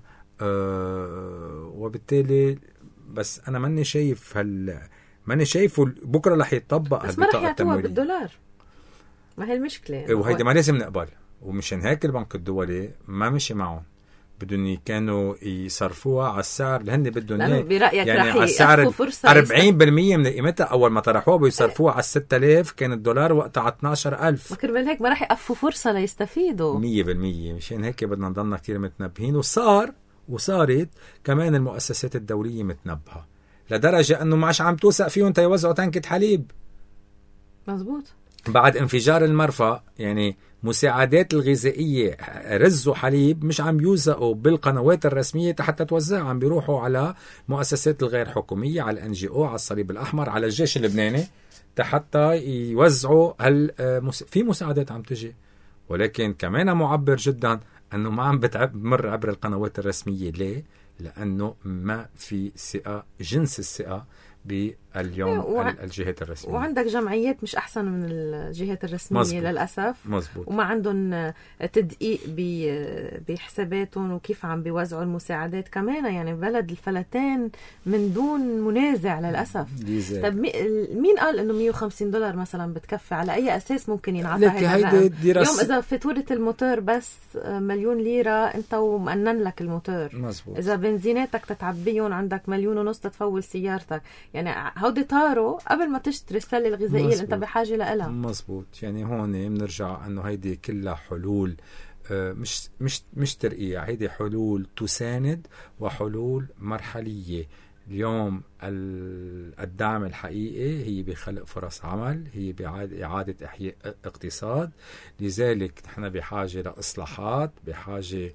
Speaker 9: أه وبالتالي بس انا ماني شايف هال ماني شايفه بكره رح يتطبق
Speaker 1: بس ما رح يعطوها بالدولار. ما هي المشكله،
Speaker 9: وهيدا ما لازم نقبل. ومشان هيك البنك الدولي ما مشي معهم، بدهم كانوا يصرفوها على السعر اللي هن بدهم اياه،
Speaker 1: يعني
Speaker 9: على السعر أربعين بالمية من قيمتها. اول ما طرحوها بيصرفوها على ستة آلاف، كان الدولار وقتها على اثناشر ألف.
Speaker 1: ما كرمال هيك ما رح يقفوا فرصه ليستفيدوا
Speaker 9: مية بالمية. مشان هيك بدنا نضلنا كتير متنبهين. وصار وصارت كمان المؤسسات الدولية متنبهة لدرجة أنه ما عادش عم توثق فيهم تيوزعوا تنكة حليب.
Speaker 1: مزبوط.
Speaker 9: بعد انفجار المرفأ يعني مساعدات الغذائية رز وحليب مش عم يوثقوا بالقنوات الرسمية حتى توزعوا، عم بيروحوا على مؤسسات الغير حكومية، على الان جي او، على الصليب الأحمر، على الجيش اللبناني حتى يوزعوا. هل في مساعدات عم تجي، ولكن كمان معبر جدا أنه ما عم بتمر عبر القنوات الرسمية. ليه؟ لأنه ما في ثقة، جنس الثقة باليوم و... الجهات الرسمية.
Speaker 1: وعندك جمعيات مش أحسن من الجهات الرسمية. مزبوط. للأسف.
Speaker 9: مزبوط.
Speaker 1: وما عندهم تدقيق بحساباتهم وكيف عم بيوزعوا المساعدات كمان. يعني بلد الفلتان من دون منازع للأسف. طب مين قال إنه مية وخمسين دولار مثلا بتكفي؟ على أي أساس ممكن ينعطى هيدا اليوم؟ إذا فاتورة الموتور بس مليون ليرة أنت ومأنن لك الموتور.
Speaker 9: مزبوط.
Speaker 1: إذا بنزيناتك تتعبيهم عندك مليون ونص تتفول سيارتك. يعني هودي طاروا قبل ما تشتري السلة الغذائية اللي انت بحاجة لها.
Speaker 9: مزبوط. يعني هون بنرجع انه هيدي كلها حلول مش مش مش ترقية، هيدي حلول تساند وحلول مرحلية. اليوم الدعم الحقيقي هي بخلق فرص عمل، هي بإعادة إحياء اقتصاد. لذلك نحن بحاجة لإصلاحات، بحاجة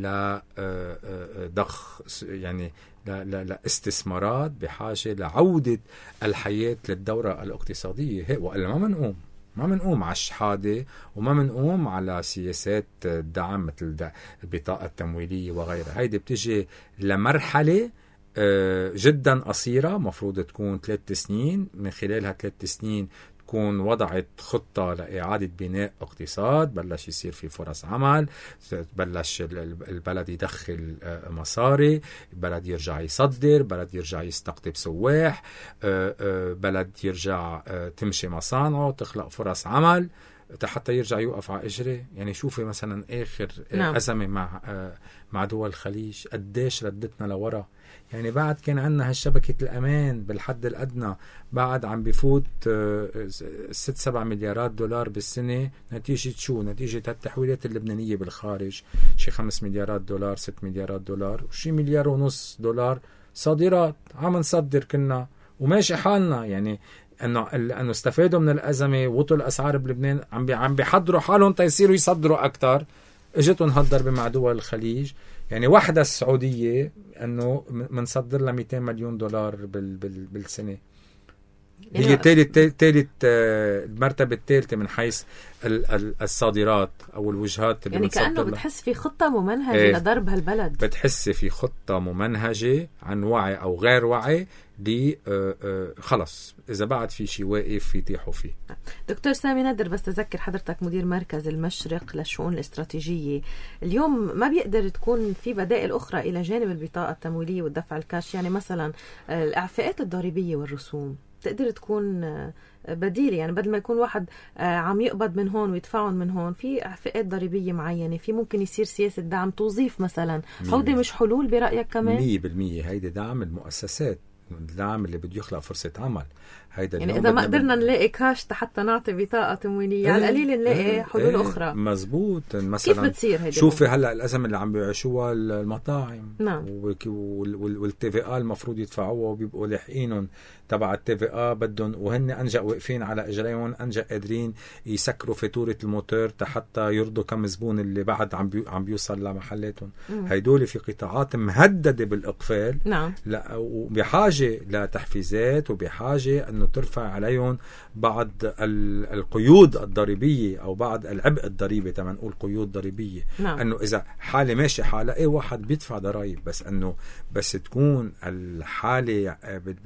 Speaker 9: لضخ يعني لاستثمارات، بحاجة لعودة الحياة للدورة الاقتصادية. وإلا ما منقوم ما منقوم على الشحادة وما منقوم على سياسات الدعم مثل البطاقة التمويلية وغيرها. هيدي بتجي لمرحلة جدا قصيرة، مفروض تكون ثلاث سنين. من خلالها ثلاث سنين تكون وضعت خطة لإعادة بناء اقتصاد، بلش يصير في فرص عمل، بلش البلد يدخل مصاري، البلد يرجع يصدر، بلد يرجع يستقطب سواح، بلد يرجع تمشي مصانعه، تخلق فرص عمل حتى يرجع يوقف على اجره. يعني شوفي مثلا اخر نعم. ازمه مع مع دول الخليج قديش ردتنا لورا. يعني بعد كان عندنا هالشبكه الامان بالحد الادنى، بعد عم بفوت ست سبع مليارات دولار بالسنه نتيجه شو؟ نتيجه التحويلات اللبنانيه بالخارج، شي خمس مليارات دولار، ست مليارات دولار، وشي مليار ونص دولار صادرات عم نصدر كنا وماشي حالنا. يعني انه انه استفادوا من الازمه، وطوا الاسعار بلبنان، عم بي عم بيحضروا حالهم تيصيروا يصدروا اكثر. اجتهم هالضربه مع دول الخليج. يعني وحده السعوديه انه بنصدر لها مئتين مليون دولار بال بال بالسنه. هي ثالث ثالث المرتبة الثالثة من حيث الصادرات أو الوجهات اللي
Speaker 1: يعني كأنه بتحس في خطة ممنهجة ايه لضرب هالبلد.
Speaker 9: بتحس في خطة ممنهجة عن وعي أو غير وعي دي خلص إذا بعد في شيء واقف في يطيحوا فيه.
Speaker 1: دكتور سامي ندر، بس تذكر حضرتك مدير مركز المشرق للشؤون الاستراتيجية، اليوم ما بيقدر تكون في بدائل أخرى إلى جانب البطاقة التمويلية والدفع الكاش؟ يعني مثلا الإعفاءات الضريبية والرسوم تقدر تكون بديل، يعني بدل ما يكون واحد عم يقبض من هون ويدفعون من هون، في اعفاءات ضريبيه معينه، في ممكن يصير سياسه دعم توظيف مثلا. هودي مش حلول برايك كمان؟
Speaker 9: مية بالمية هيدا دعم المؤسسات، الدعم اللي بده يخلق فرصه عمل. هيدا
Speaker 1: يعني اذا ما قدرنا نلاقي كاش حتى نعطي بطاقه تموينيه، على القليل نلاقي ايه حلول ايه اخرى.
Speaker 9: مزبوط. مثلا
Speaker 1: كيف بتصير هيدي؟
Speaker 9: شوفي هلا الازمه اللي عم بيعيشوها المطاعم،
Speaker 1: نعم،
Speaker 9: والتي في ا المفروض يدفعوها وبيبقوا لاحقينهم تبع التي في ا بدهم، وهن انجا واقفين على اجريهم، انجا قادرين يسكروا فاتوره الموتور حتى يرضوا كم زبون اللي بعد عم بي عم بيوصل لمحلاتهم. هيدول في قطاعات مهدده بالاقفال،
Speaker 1: نعم،
Speaker 9: لا وبحاجه لتحفيزات وبحاجه انه ترفع عليهم بعض القيود الضريبيه او بعض العبء الضريبي، تما نقول قيود ضريبيه.
Speaker 1: نعم.
Speaker 9: انه اذا حاله ماشي حالها اي واحد بيدفع ضرائب، بس انه بس تكون الحاله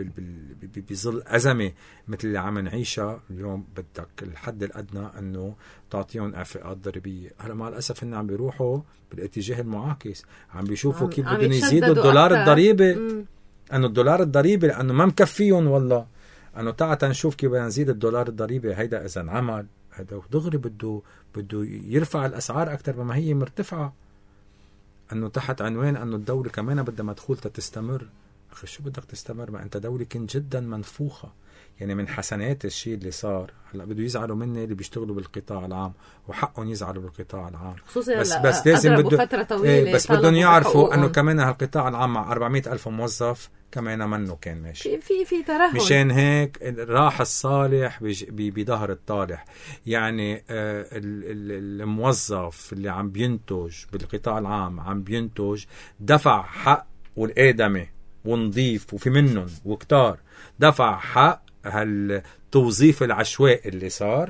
Speaker 9: بظل ازمه مثل اللي عم نعيشها اليوم، بدك الحد الادنى انه تعطيهم اعفاءات ضريبيه. هلا مع الاسف ان عم بيروحوا بالاتجاه المعاكس، عم بيشوفوا كيف بدهم يزيدوا الدولار الضريبي، انه الدولار الضريبي لانه ما مكفيهم، والله انه تعال نشوف كيف بدنا نزيد الدولار الضريبي. هيدا اذا انعمل هيدا دغري بده بده يرفع الاسعار اكثر مما هي مرتفعه، انه تحت عنوان انه الدوله كمان بدها مدخول تستمر. اخي شو بدك تستمر؟ ما انت دوله كنت جدا منفوخه. يعني من حسنات الشيء اللي صار هلا بده يزعلوا مني اللي بيشتغلوا بالقطاع العام، وحقهم يزعلوا بالقطاع العام،
Speaker 1: بس بس لازم بده فتره طويله
Speaker 9: ايه بس بدهم يعرفوا انه كمان هالقطاع العام مع أربعمئة ألف موظف كمان منه كان ماشي،
Speaker 1: في في في ترهن.
Speaker 9: مشان هيك راح الصالح بظهر الطالح. يعني آه الموظف اللي عم بينتج بالقطاع العام عم بينتج دفع حق، والآدمي ونضيف وفي منهم وكتار دفع حق هالتوظيف العشوائي اللي صار،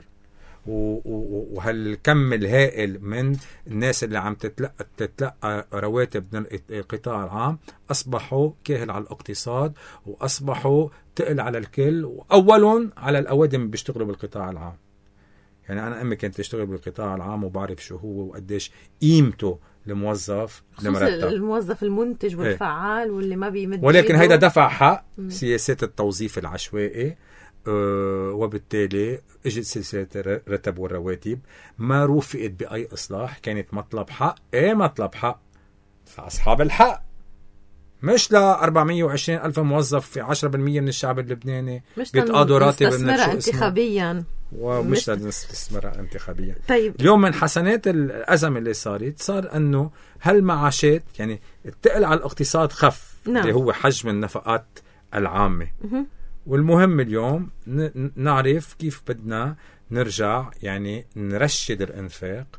Speaker 9: وهالكم الهائل من الناس اللي عم تتلقى, تتلقى رواتب من القطاع العام أصبحوا كاهل على الاقتصاد، وأصبحوا تقل على الكل، وأولهم على الأوادم اللي بيشتغلوا بالقطاع العام. يعني أنا أمي كانت تشتغل بالقطاع العام وبعرف شو هو وقديش قيمته الموظف المرتب،
Speaker 1: الموظف المنتج والفعال واللي ما بيمد،
Speaker 9: ولكن هيدا دفع حق سياسات التوظيف العشوائي. أه وبالتالي اجت سلسلة الرتب والرواتب ما رفقت بأي إصلاح، كانت مطلب حق. ايه مطلب حق لأصحاب الحق، مش ل أربعمئة وعشرين ألف موظف في عشرة بالمئة من الشعب اللبناني بيتقاضوا راتب
Speaker 1: مستثمرة انتخابيا،
Speaker 9: ومش مستثمرة انتخابيا.
Speaker 1: طيب
Speaker 9: اليوم من حسنات الأزمة اللي صارت صار أنه هالمعاشات يعني التقل على الاقتصاد خف، نعم، اللي هو حجم النفقات العامة. م- والمهم اليوم نعرف كيف بدنا نرجع يعني نرشد الانفاق،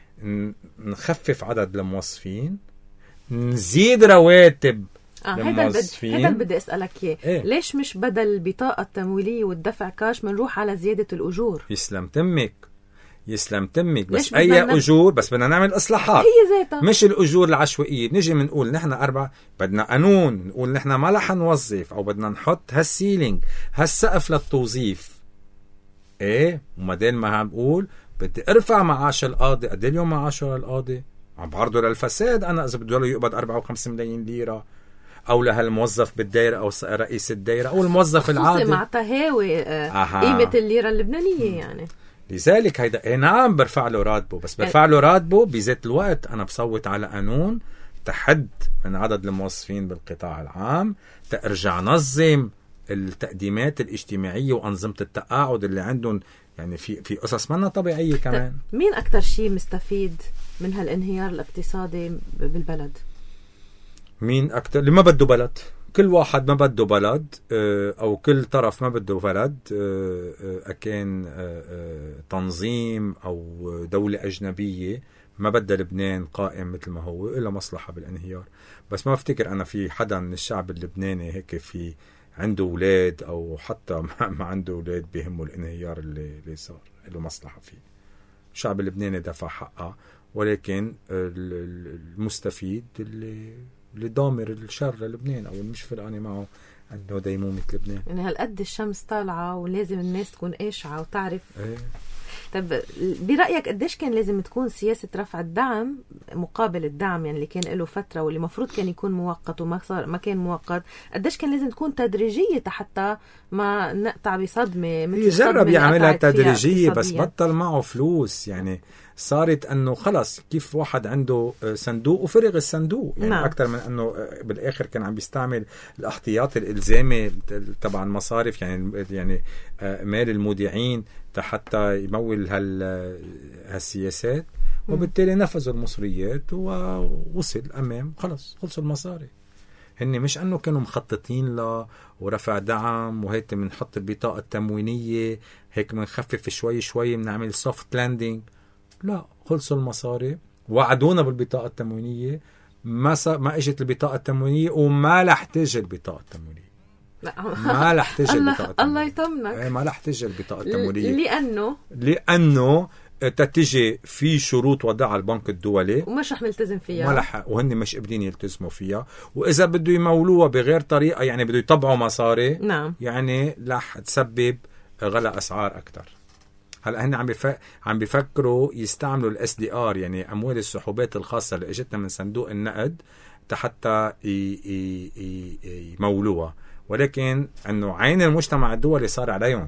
Speaker 9: نخفف عدد الموظفين، نزيد رواتب
Speaker 1: آه الموظفين. هذا بدي أسألك إياه، إيه؟ ليش مش بدل البطاقة التمويلية والدفع كاش منروح على زيادة الأجور؟
Speaker 9: يسلم تمك يسلم تمك بس أي أجور، بس بدنا نعمل إصلاحات،
Speaker 1: هي زيتها
Speaker 9: مش الأجور العشوائية. نجي منقول نحن أربعة بدنا قانون، نقول نحن ما رح نوظف أو بدنا نحط هالسيلينج هالسقف للتوظيف. إيه ومدين ما عم بقول بدي أرفع معاش القاضي. قد اليوم معاشه القاضي عم بعرضه للفساد. أنا إذا بدي له يقبض أربعة وخمسين ملايين ليرة، أو لهالموظف بالدائرة أو رئيس الدائرة أو الموظف العادي
Speaker 1: مع تهاوي آه. قيمة الليرة اللبنانية. يعني
Speaker 9: لذلك هيدا إيه نعم برفع له راتبه، بس برفع له راتبه بذات الوقت أنا بصوت على قانون تحد من عدد الموظفين بالقطاع العام، تأرجع نظم التقديمات الاجتماعية وأنظمة التقاعد اللي عندهم. يعني في في قصص منا طبيعية كمان.
Speaker 1: مين أكتر شيء مستفيد من هالانهيار الاقتصادي بالبلد؟
Speaker 9: مين أكتر؟ اللي ما بده بلد. كل واحد ما بده بلد، أو كل طرف ما بده بلد، أكان تنظيم أو دولة أجنبية ما بدها لبنان قائم مثل ما هو، إلا مصلحة بالانهيار. بس ما افتكر أنا في حدا من الشعب اللبناني هيك في عنده أولاد أو حتى ما عنده أولاد بيهمه الانهيار اللي, اللي صار له مصلحة فيه. الشعب اللبناني دفع حقه، ولكن المستفيد اللي اللي ضامر الشر للبنان أو المشفى الآن معه عنده ديمومة لبنان.
Speaker 1: يعني هالقد الشمس طالعة ولازم الناس تكون قاشعة وتعرف.
Speaker 9: ايه.
Speaker 1: طب برأيك قديش كان لازم تكون سياسة رفع الدعم مقابل الدعم يعني اللي كان له فترة واللي مفروض كان يكون مؤقت وما صار ما كان مؤقت، قديش كان لازم تكون تدريجية حتى ما نقطع بصدمة؟
Speaker 9: يجرب يعملها تدريجية بس بطل معه فلوس. يعني صارت انه خلص كيف واحد عنده صندوق وفرغ الصندوق يعني نعم. اكثر من انه بالاخر كان عم بيستعمل الاحتياط الالزامي تبع المصارف يعني يعني مال المودعين حتى يمول هال هالسياسات، وبالتالي نفذوا المصريات ووصل امام خلص خلصوا المصاري. هن مش انه كانوا مخططين له ورفع دعم وهيك بنحط البطاقه التموينيه هيك بنخفف شوي شوي بنعمل سوفت لاندنج، لا خلصوا المصاري وعدونا بالبطاقه التموينيه، ما ما اجت البطاقه التموينيه وما رح تجي البطاقه التموينيه. ما رح تجي البطاقه التموينيه. الله
Speaker 1: يطمنك.
Speaker 9: ايه ما رح تجي البطاقه التموينيه
Speaker 1: لانه
Speaker 9: لانه تتجي في شروط وضعها البنك الدولي
Speaker 1: ومش رح نلتزم فيها
Speaker 9: ما رح وهن مش قابلين يلتزموا فيها، واذا بده يمولوها بغير طريقه يعني بده يطبعوا مصاري
Speaker 1: نعم.
Speaker 9: يعني رح تسبب غلاء اسعار اكثر. هلا هن عم بف... عم بيفكروا يستعملوا الاس دي ار يعني اموال السحوبات الخاصه اللي اجتنا من صندوق النقد حتى ي... ي... ي... يمولوها، ولكن انه عين المجتمع الدولي صار عليهم.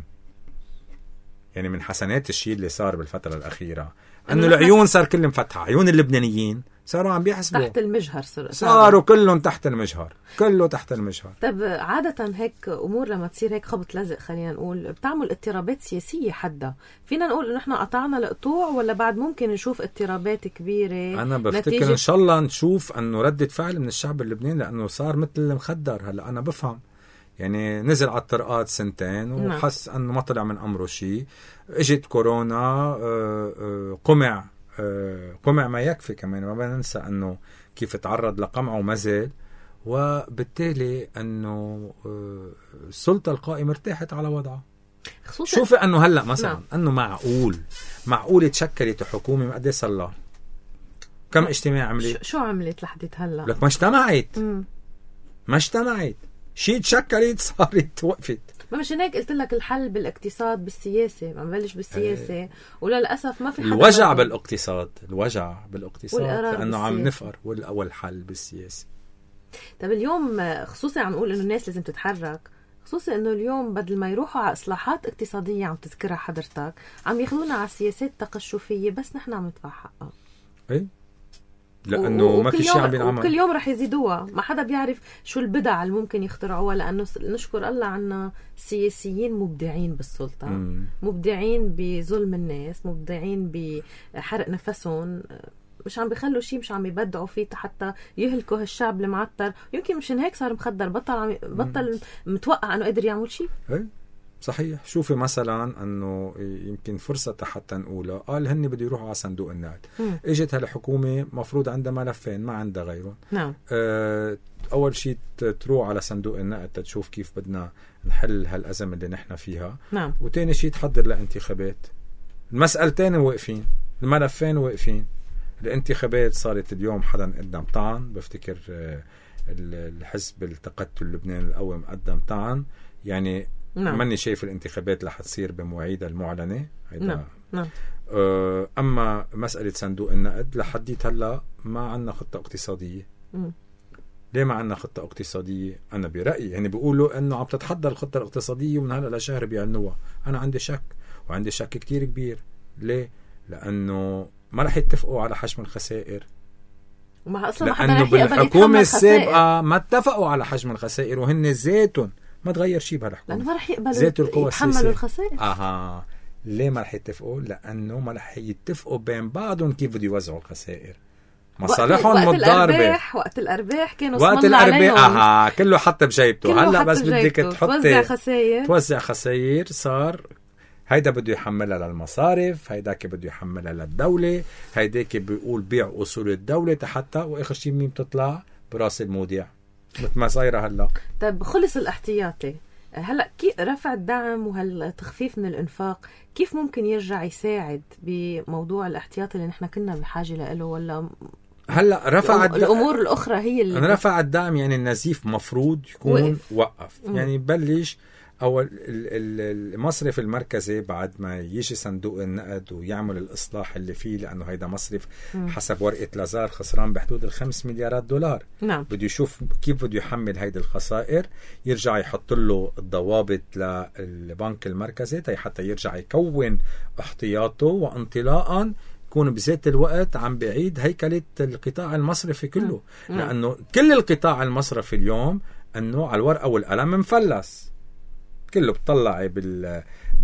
Speaker 9: يعني من حسنات الشيء اللي صار بالفتره الاخيره انه العيون صار كلهم فتحه، عيون اللبنانيين صاروا عم بيحسبوا
Speaker 1: تحت المجهر، صار
Speaker 9: صاروا كلهم تحت المجهر، كله تحت المجهر.
Speaker 1: طب عاده هيك امور لما تصير هيك خبط لزق خلينا نقول بتعمل اضطرابات سياسيه حادة، فينا نقول انه احنا قطعنا القطوع ولا بعد ممكن نشوف اضطرابات كبيره؟
Speaker 9: انا بفتكر ان شاء الله نشوف انه رده فعل من الشعب اللبناني، لانه صار مثل المخدر. هلا انا بفهم يعني نزل على الطرقات سنتين وحس انه ما طلع من امره شيء، اجت كورونا قمع قمع ما يكفي. كمان ما بدنا ننسى انه كيف تعرض لقمع ومزل، وبالتالي انه السلطه القائمه ارتاحت على وضعها. شوفي انه هلا مثلا نعم. انه معقول معقول تشكلت حكومه قد ايه صار لها كم اجتماع عملت؟
Speaker 1: شو عملت لحد هلا؟
Speaker 9: لك ما اجتمعت ما اجتمعت شيء تشكلت صارت وقفت.
Speaker 1: ما مش هيك قلت لك الحل بالاقتصاد بالسياسه، ما نبلش بالسياسه ايه. وللاسف ما في حل.
Speaker 9: الوجع بالاقتصاد الوجع بالاقتصاد لانه عم نفقر، والاول حل بالسياسه.
Speaker 1: طب اليوم خصوصي عم نقول انه الناس لازم تتحرك، خصوصي انه اليوم بدل ما يروحوا على اصلاحات اقتصاديه عم تذكرها حضرتك عم ياخذونا على سياسات تقشفيه بس نحن عم ندفع حقها.
Speaker 9: ايه لانه ما في شيء عم بينعمل،
Speaker 1: وكل يوم رح يزيدوها، ما حدا بيعرف شو البدع اللي ممكن يخترعوها، لانه نشكر الله عنا سياسيين مبدعين بالسلطه، مم. مبدعين بظلم الناس، مبدعين بحرق نفسهم، مش عم بيخلوا شيء مش عم يبدعوا فيه حتى يهلكوا هالشعب المعتر. يمكن مشان هيك صار مخدر، بطل عم بطل متوقع انه قادر يعمل شيء.
Speaker 9: ايه صحيح. شوفي مثلا انه يمكن فرصه حتى نقولها، قال هن بده يروحوا على صندوق النقد، اجت هالحكومه مفروض عندها ملفين ما عندها غيرهم.
Speaker 1: نعم.
Speaker 9: اه اول شيء تروح على صندوق النقد تشوف كيف بدنا نحل هالازمه اللي نحن فيها.
Speaker 1: نعم.
Speaker 9: وتاني شيء تحضر لانتخابات. المسألتين واقفين، الملفين واقفين. الانتخابات صارت اليوم حدا قدم طعن، بفتكر اه الحزب التقدم اللبناني القومي قدم طعن، يعني نعم. ماني شايف الانتخابات رح تصير بمواعيدها المعلنه.
Speaker 1: نعم. نعم.
Speaker 9: آه اما مساله صندوق النقد لحديت هلا ما عندنا خطه اقتصاديه. م. ليه ما عندنا خطه اقتصاديه؟ انا برايي يعني بيقولوا انه عم تتحضر الخطه الاقتصاديه ومن هلا لشهر بيعلنوها. انا عندي شك، وعندي شك كتير كبير. ليه؟ لانه ما رح يتفقوا على حجم الخسائر،
Speaker 1: وما اصلا ما
Speaker 9: لانه بالحكومه السابقه ما اتفقوا على حجم الخسائر، وهن ذاتهم ما تغير شيء بهالحكومه،
Speaker 1: لانه ما رح يقبلوا يتحملوا الخسائر.
Speaker 9: اها ليه ما رح يتفقوا؟ لانه ما رح يتفقوا بين بعضهم كيف بده يوزعوا الخسائر. مصالحهم متضاربه.
Speaker 1: وقت الارباح كانوا
Speaker 9: وقت الارباح اها كله حط بجيبته. هلا بس بدك تحطي
Speaker 1: توزع خسائر
Speaker 9: توزع خسائر صار هيدا بده يحملها للمصارف، هيداك بده يحملها للدوله، هيداك بيقول بيع اصول الدوله حتى، واخر شيء مين بتطلع؟ براس المودع. مثل ما صايره هلا.
Speaker 1: طيب خلص الاحتياطي، هلا كيف رفع الدعم وهالتخفيف من الانفاق كيف ممكن يرجع يساعد بموضوع الاحتياطي اللي نحن كنا بحاجه له؟ ولا
Speaker 9: هلا رفع الدعم
Speaker 1: الامور الاخرى هي اللي
Speaker 9: رفع الدعم؟ يعني النزيف مفروض يكون وقف, وقف. يعني بلش اول المصرف المركزي بعد ما يجي صندوق النقد ويعمل الاصلاح اللي فيه، لانه هيدا مصرف م. حسب ورقه لازار خسران بحدود الخمس مليارات دولار. نعم. بده يشوف كيف بده يحمل هيدي الخسائر، يرجع يحط له الضوابط للبنك المركزي حتى يرجع يكون احتياطه، وانطلاقا يكون بذات الوقت عم بعيد هيكله القطاع المصرفي كله. م. لانه كل القطاع المصرفي اليوم انه على الورقه والقلم مفلس، كله بتطلعي بال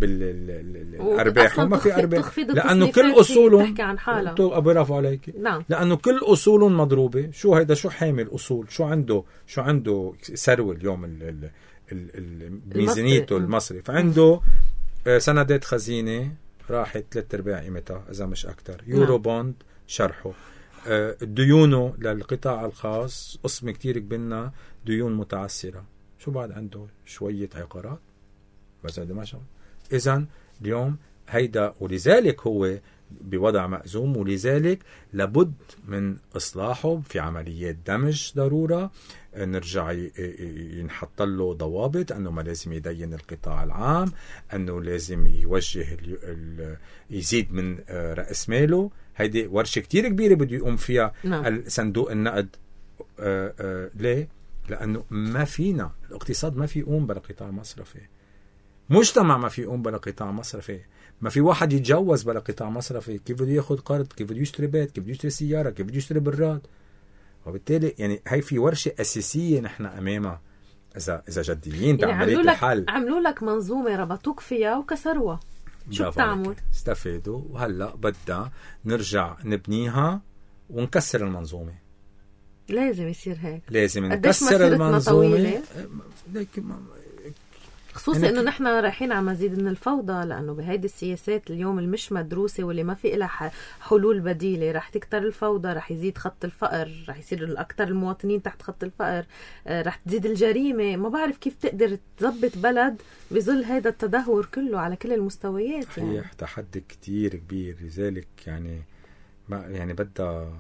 Speaker 9: بالارباح وما في ارباح، لانه كل اصولهم
Speaker 1: تحكي عن حالها.
Speaker 9: برافو عليك. نعم. لانه كل اصولهم مضروبه. شو هيدا؟ شو حامل اصول؟ شو عنده شو عنده ثروه اليوم ميزانيته المصري؟ فعنده سندات خزينه راحت ثلاث ارباع قيمتها اذا مش اكثر، يورو نعم. بوند شرحه، ديونه للقطاع الخاص قسم كتير كبيرنا ديون متعسره. شو بعد عنده؟ شويه عقارات بس هذا ما شغل. إذن اليوم هيدا، ولذلك هو بوضع مأزوم، ولذلك لابد من إصلاحه في عمليات دمج ضرورة. نرجع ينحط له ضوابط أنه ما لازم يدين القطاع العام، أنه لازم يوجه يزيد من رأس ماله. هيدي ورشة كتير كبيرة بده يقوم فيها نعم. صندوق النقد. آآ آآ ليه؟ لأنه ما فينا الاقتصاد ما في يقوم بلا قطاع مصرفي، مجتمع ما في يقوم بلا قطاع مصرفي، ما في واحد يتجوز بلا قطاع مصرفي. كيف بده ياخد قرض؟ كيف بده يشتري بيت؟ كيف بده يشتري سيارة؟ كيف بده يشتري براد؟ وبالتالي يعني هاي في ورشة أساسية نحن أمامها إذا إذا جديين بعملية
Speaker 1: يعني
Speaker 9: الحل.
Speaker 1: عملوا لك منظومة ربطوك فيها وكسروها، شو بتعمل؟
Speaker 9: استفادوا، وهلا بدنا نرجع نبنيها ونكسر المنظومة.
Speaker 1: لازم يصير هيك،
Speaker 9: لازم نكسر المنظومة،
Speaker 1: خصوصا انه نحن رايحين على مزيد من الفوضى، لانه بهيدي السياسات اليوم اللي مش مدروسه واللي ما في لها حلول بديله رح تكتر الفوضى، رح يزيد خط الفقر، رح يصير اكثر المواطنين تحت خط الفقر، رح تزيد الجريمه. ما بعرف كيف تقدر تضبط بلد بظل هذا التدهور كله على كل المستويات. يعني
Speaker 9: صحيح تحدي كتير كبير، لذلك يعني ما يعني بدها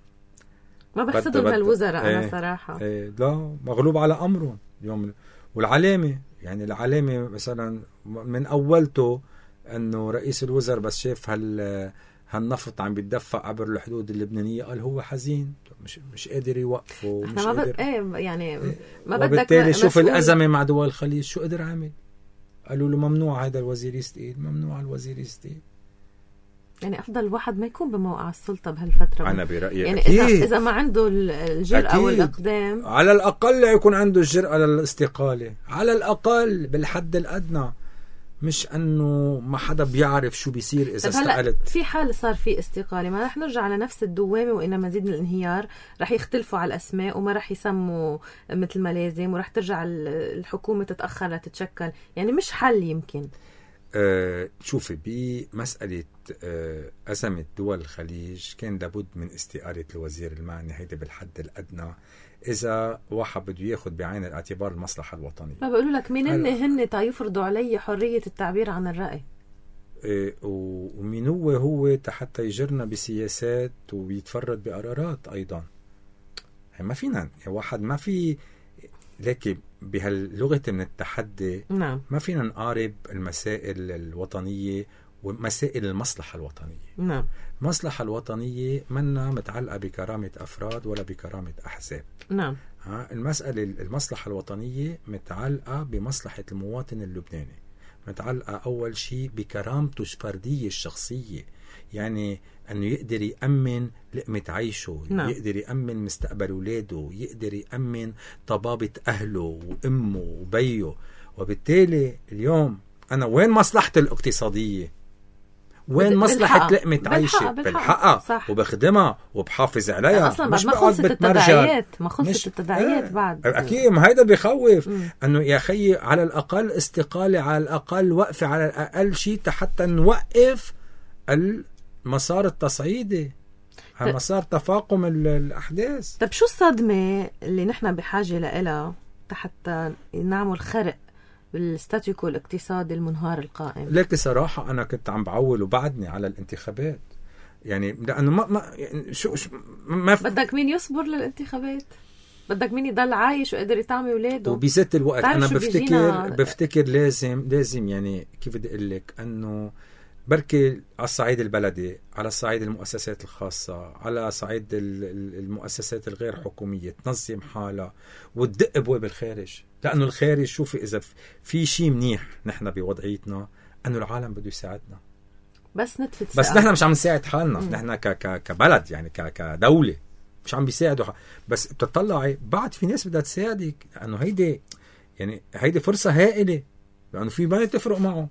Speaker 1: ما بحسدهم هالوزراء. انا
Speaker 9: ايه
Speaker 1: صراحه
Speaker 9: ايه لا مغلوب على امره اليوم. والعلامه يعني العلامه مثلا من اولته انه رئيس الوزراء بس شاف هال هالنفط عم بيتدفق عبر الحدود اللبنانيه قال هو حزين، مش مش قادر يوقفه، مش
Speaker 1: ما
Speaker 9: قادر
Speaker 1: ايه يعني ما بدك.
Speaker 9: وبالتالي شوف الازمه مع دول الخليج شو قدر عامل، قالوا له ممنوع هذا الوزير يستقيل، ممنوع الوزير يستقيل.
Speaker 1: يعني افضل الواحد ما يكون بموقع السلطه بهالفتره.
Speaker 9: انا برايي
Speaker 1: يعني
Speaker 9: أكيد.
Speaker 1: اذا اذا ما عنده الجرأه والاقدام،
Speaker 9: على الاقل يكون عنده الجرأه للاستقاله، على الاقل بالحد الادنى، مش انه ما حدا بيعرف شو بيصير اذا استقالت.
Speaker 1: في حال صار في استقاله ما رح نرجع على نفس الدوامه، وإن مزيد من الانهيار، رح يختلفوا على الاسماء وما رح يسموا مثل ما لازم، ورح ترجع الحكومه تتاخر لتتشكل. يعني مش حل يمكن.
Speaker 9: أه شوفي بمسألة أه أزمة دول الخليج كان لابد من استقالة الوزير المعني، هيدا بالحد الأدنى إذا واحد بده ياخد بعين الاعتبار المصلحة الوطنية.
Speaker 1: ما بقولوا لك مين هن هن تا يفرضوا علي حرية التعبير عن الرأي.
Speaker 9: أه ومين هو هو حتى يجرنا بسياسات ويتفرد بقرارات أيضا. يعني ما فينا واحد ما في لكن بهاللغة من التحدي
Speaker 1: نعم.
Speaker 9: ما فينا نقارب المسائل الوطنية ومسائل المصلحة الوطنية.
Speaker 1: نعم.
Speaker 9: المصلحة الوطنية منا متعلقة بكرامة أفراد ولا بكرامة أحزاب.
Speaker 1: نعم.
Speaker 9: ها المسألة المصلحة الوطنية متعلقة بمصلحة المواطن اللبناني، متعلقة أول شيء بكرامته الفردية الشخصية، يعني أنه يقدر يأمن لقمة عيشه. نعم. يقدر يأمن مستقبل أولاده، يقدر يأمن طبابة أهله وأمه وبيه. وبالتالي اليوم أنا وين مصلحتي الاقتصادية؟ وين مصلحة لقمة عيشة؟ بالحقها وبخدمها وبحافظ عليها.
Speaker 1: أصلا بعد ما خلصت التداعيات ما خلصت التداعيات
Speaker 9: اه
Speaker 1: بعد
Speaker 9: أكيد. ما هيدا بيخوف أنه يا خي على الأقل استقالة، على الأقل وقفة، على الأقل شيء حتى نوقف المسار التصعيدي. على مسار تفاقم الأحداث.
Speaker 1: طب شو الصدمة اللي نحن بحاجة لها حتى نعمل خرق بالستاتيكو الاقتصادي المنهار القائم؟
Speaker 9: لكن صراحة أنا كنت عم بعول وبعدني على الانتخابات، يعني لأنه ما ما يعني شو, شو ما ف...
Speaker 1: بدك مين يصبر للانتخابات؟ بدك مين يضل عايش وقدر يطعمي ولاده؟
Speaker 9: وبذات الوقت أنا بفتكر بفتكر لازم لازم يعني كيف بدي أقول لك أنه بركي على الصعيد البلدي، على الصعيد المؤسسات الخاصة، على صعيد المؤسسات الغير حكومية تنظم حالها وتدق بواب الخارج، لأنه الخارج شوفي إذا في شيء منيح نحن بوضعيتنا أنه العالم بده يساعدنا،
Speaker 1: بس نتفت
Speaker 9: بس نحن مش عم نساعد حالنا. مم. نحن ك ك كبلد يعني ك كدولة مش عم بيساعدوا، بس بتطلعي بعد في ناس بدها تساعدك، لأنه هيدي يعني هيدي فرصة هائلة، لأنه في ما تفرق معه.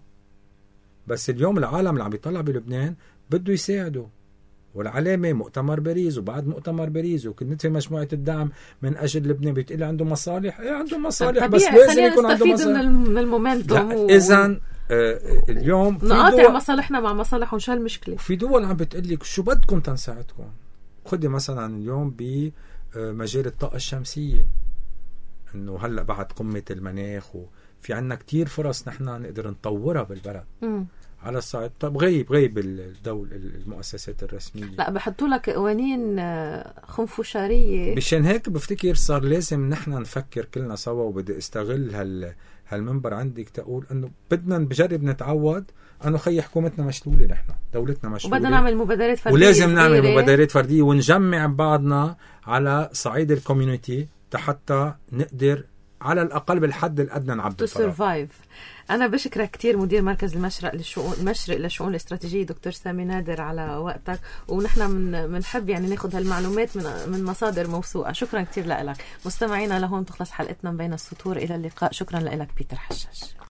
Speaker 9: بس اليوم العالم اللي عم بيطلع بلبنان بده يساعده، والعلامة مؤتمر باريس وبعد مؤتمر باريس وكنت في مجموعة الدعم من أجل لبنان بتقلي عنده مصالح. ايه عنده مصالح بس لازم يكون عنده مصالح
Speaker 1: من المومنتوم و...
Speaker 9: إذن آه اليوم
Speaker 1: نقاطع مصالحنا مع مصالحهم، شو المشكلة؟
Speaker 9: في دول عم بتقلك شو بدكم تنساعدكم. خدي مثلا اليوم بمجال الطاقة الشمسية، انه هلأ بعد قمة المناخ وفي عنا كتير فرص نحن نقدر نطورها بالبلد. م. على الصعيد طب غيب غيب الدول المؤسسات الرسمية،
Speaker 1: لا بحطوا لك قوانين خنفشارية.
Speaker 9: مشان هيك بفتكر صار لازم نحن نفكر كلنا سوا، وبدي استغل هال هالمنبر عندك تقول انه بدنا بجرب نتعود انه خي حكومتنا مشلولة، نحن دولتنا مشلولة،
Speaker 1: وبدنا نعمل مبادرات فردية،
Speaker 9: ولازم نعمل مبادرات فردية ونجمع بعضنا على صعيد الكوميونيتي حتى نقدر على الأقل بالحد الأدنى نعبد
Speaker 1: الفراغ. أنا بشكرك كتير مدير مركز المشرق للشؤون المشرق للشؤون الاستراتيجية دكتور سامي نادر على وقتك، ونحن من بنحب يعني ناخذ هالمعلومات من من مصادر موثوقة. شكرا كتير لك. مستمعينا لهون تخلص حلقتنا من بين السطور، إلى اللقاء. شكرا لك بيتر حشاش.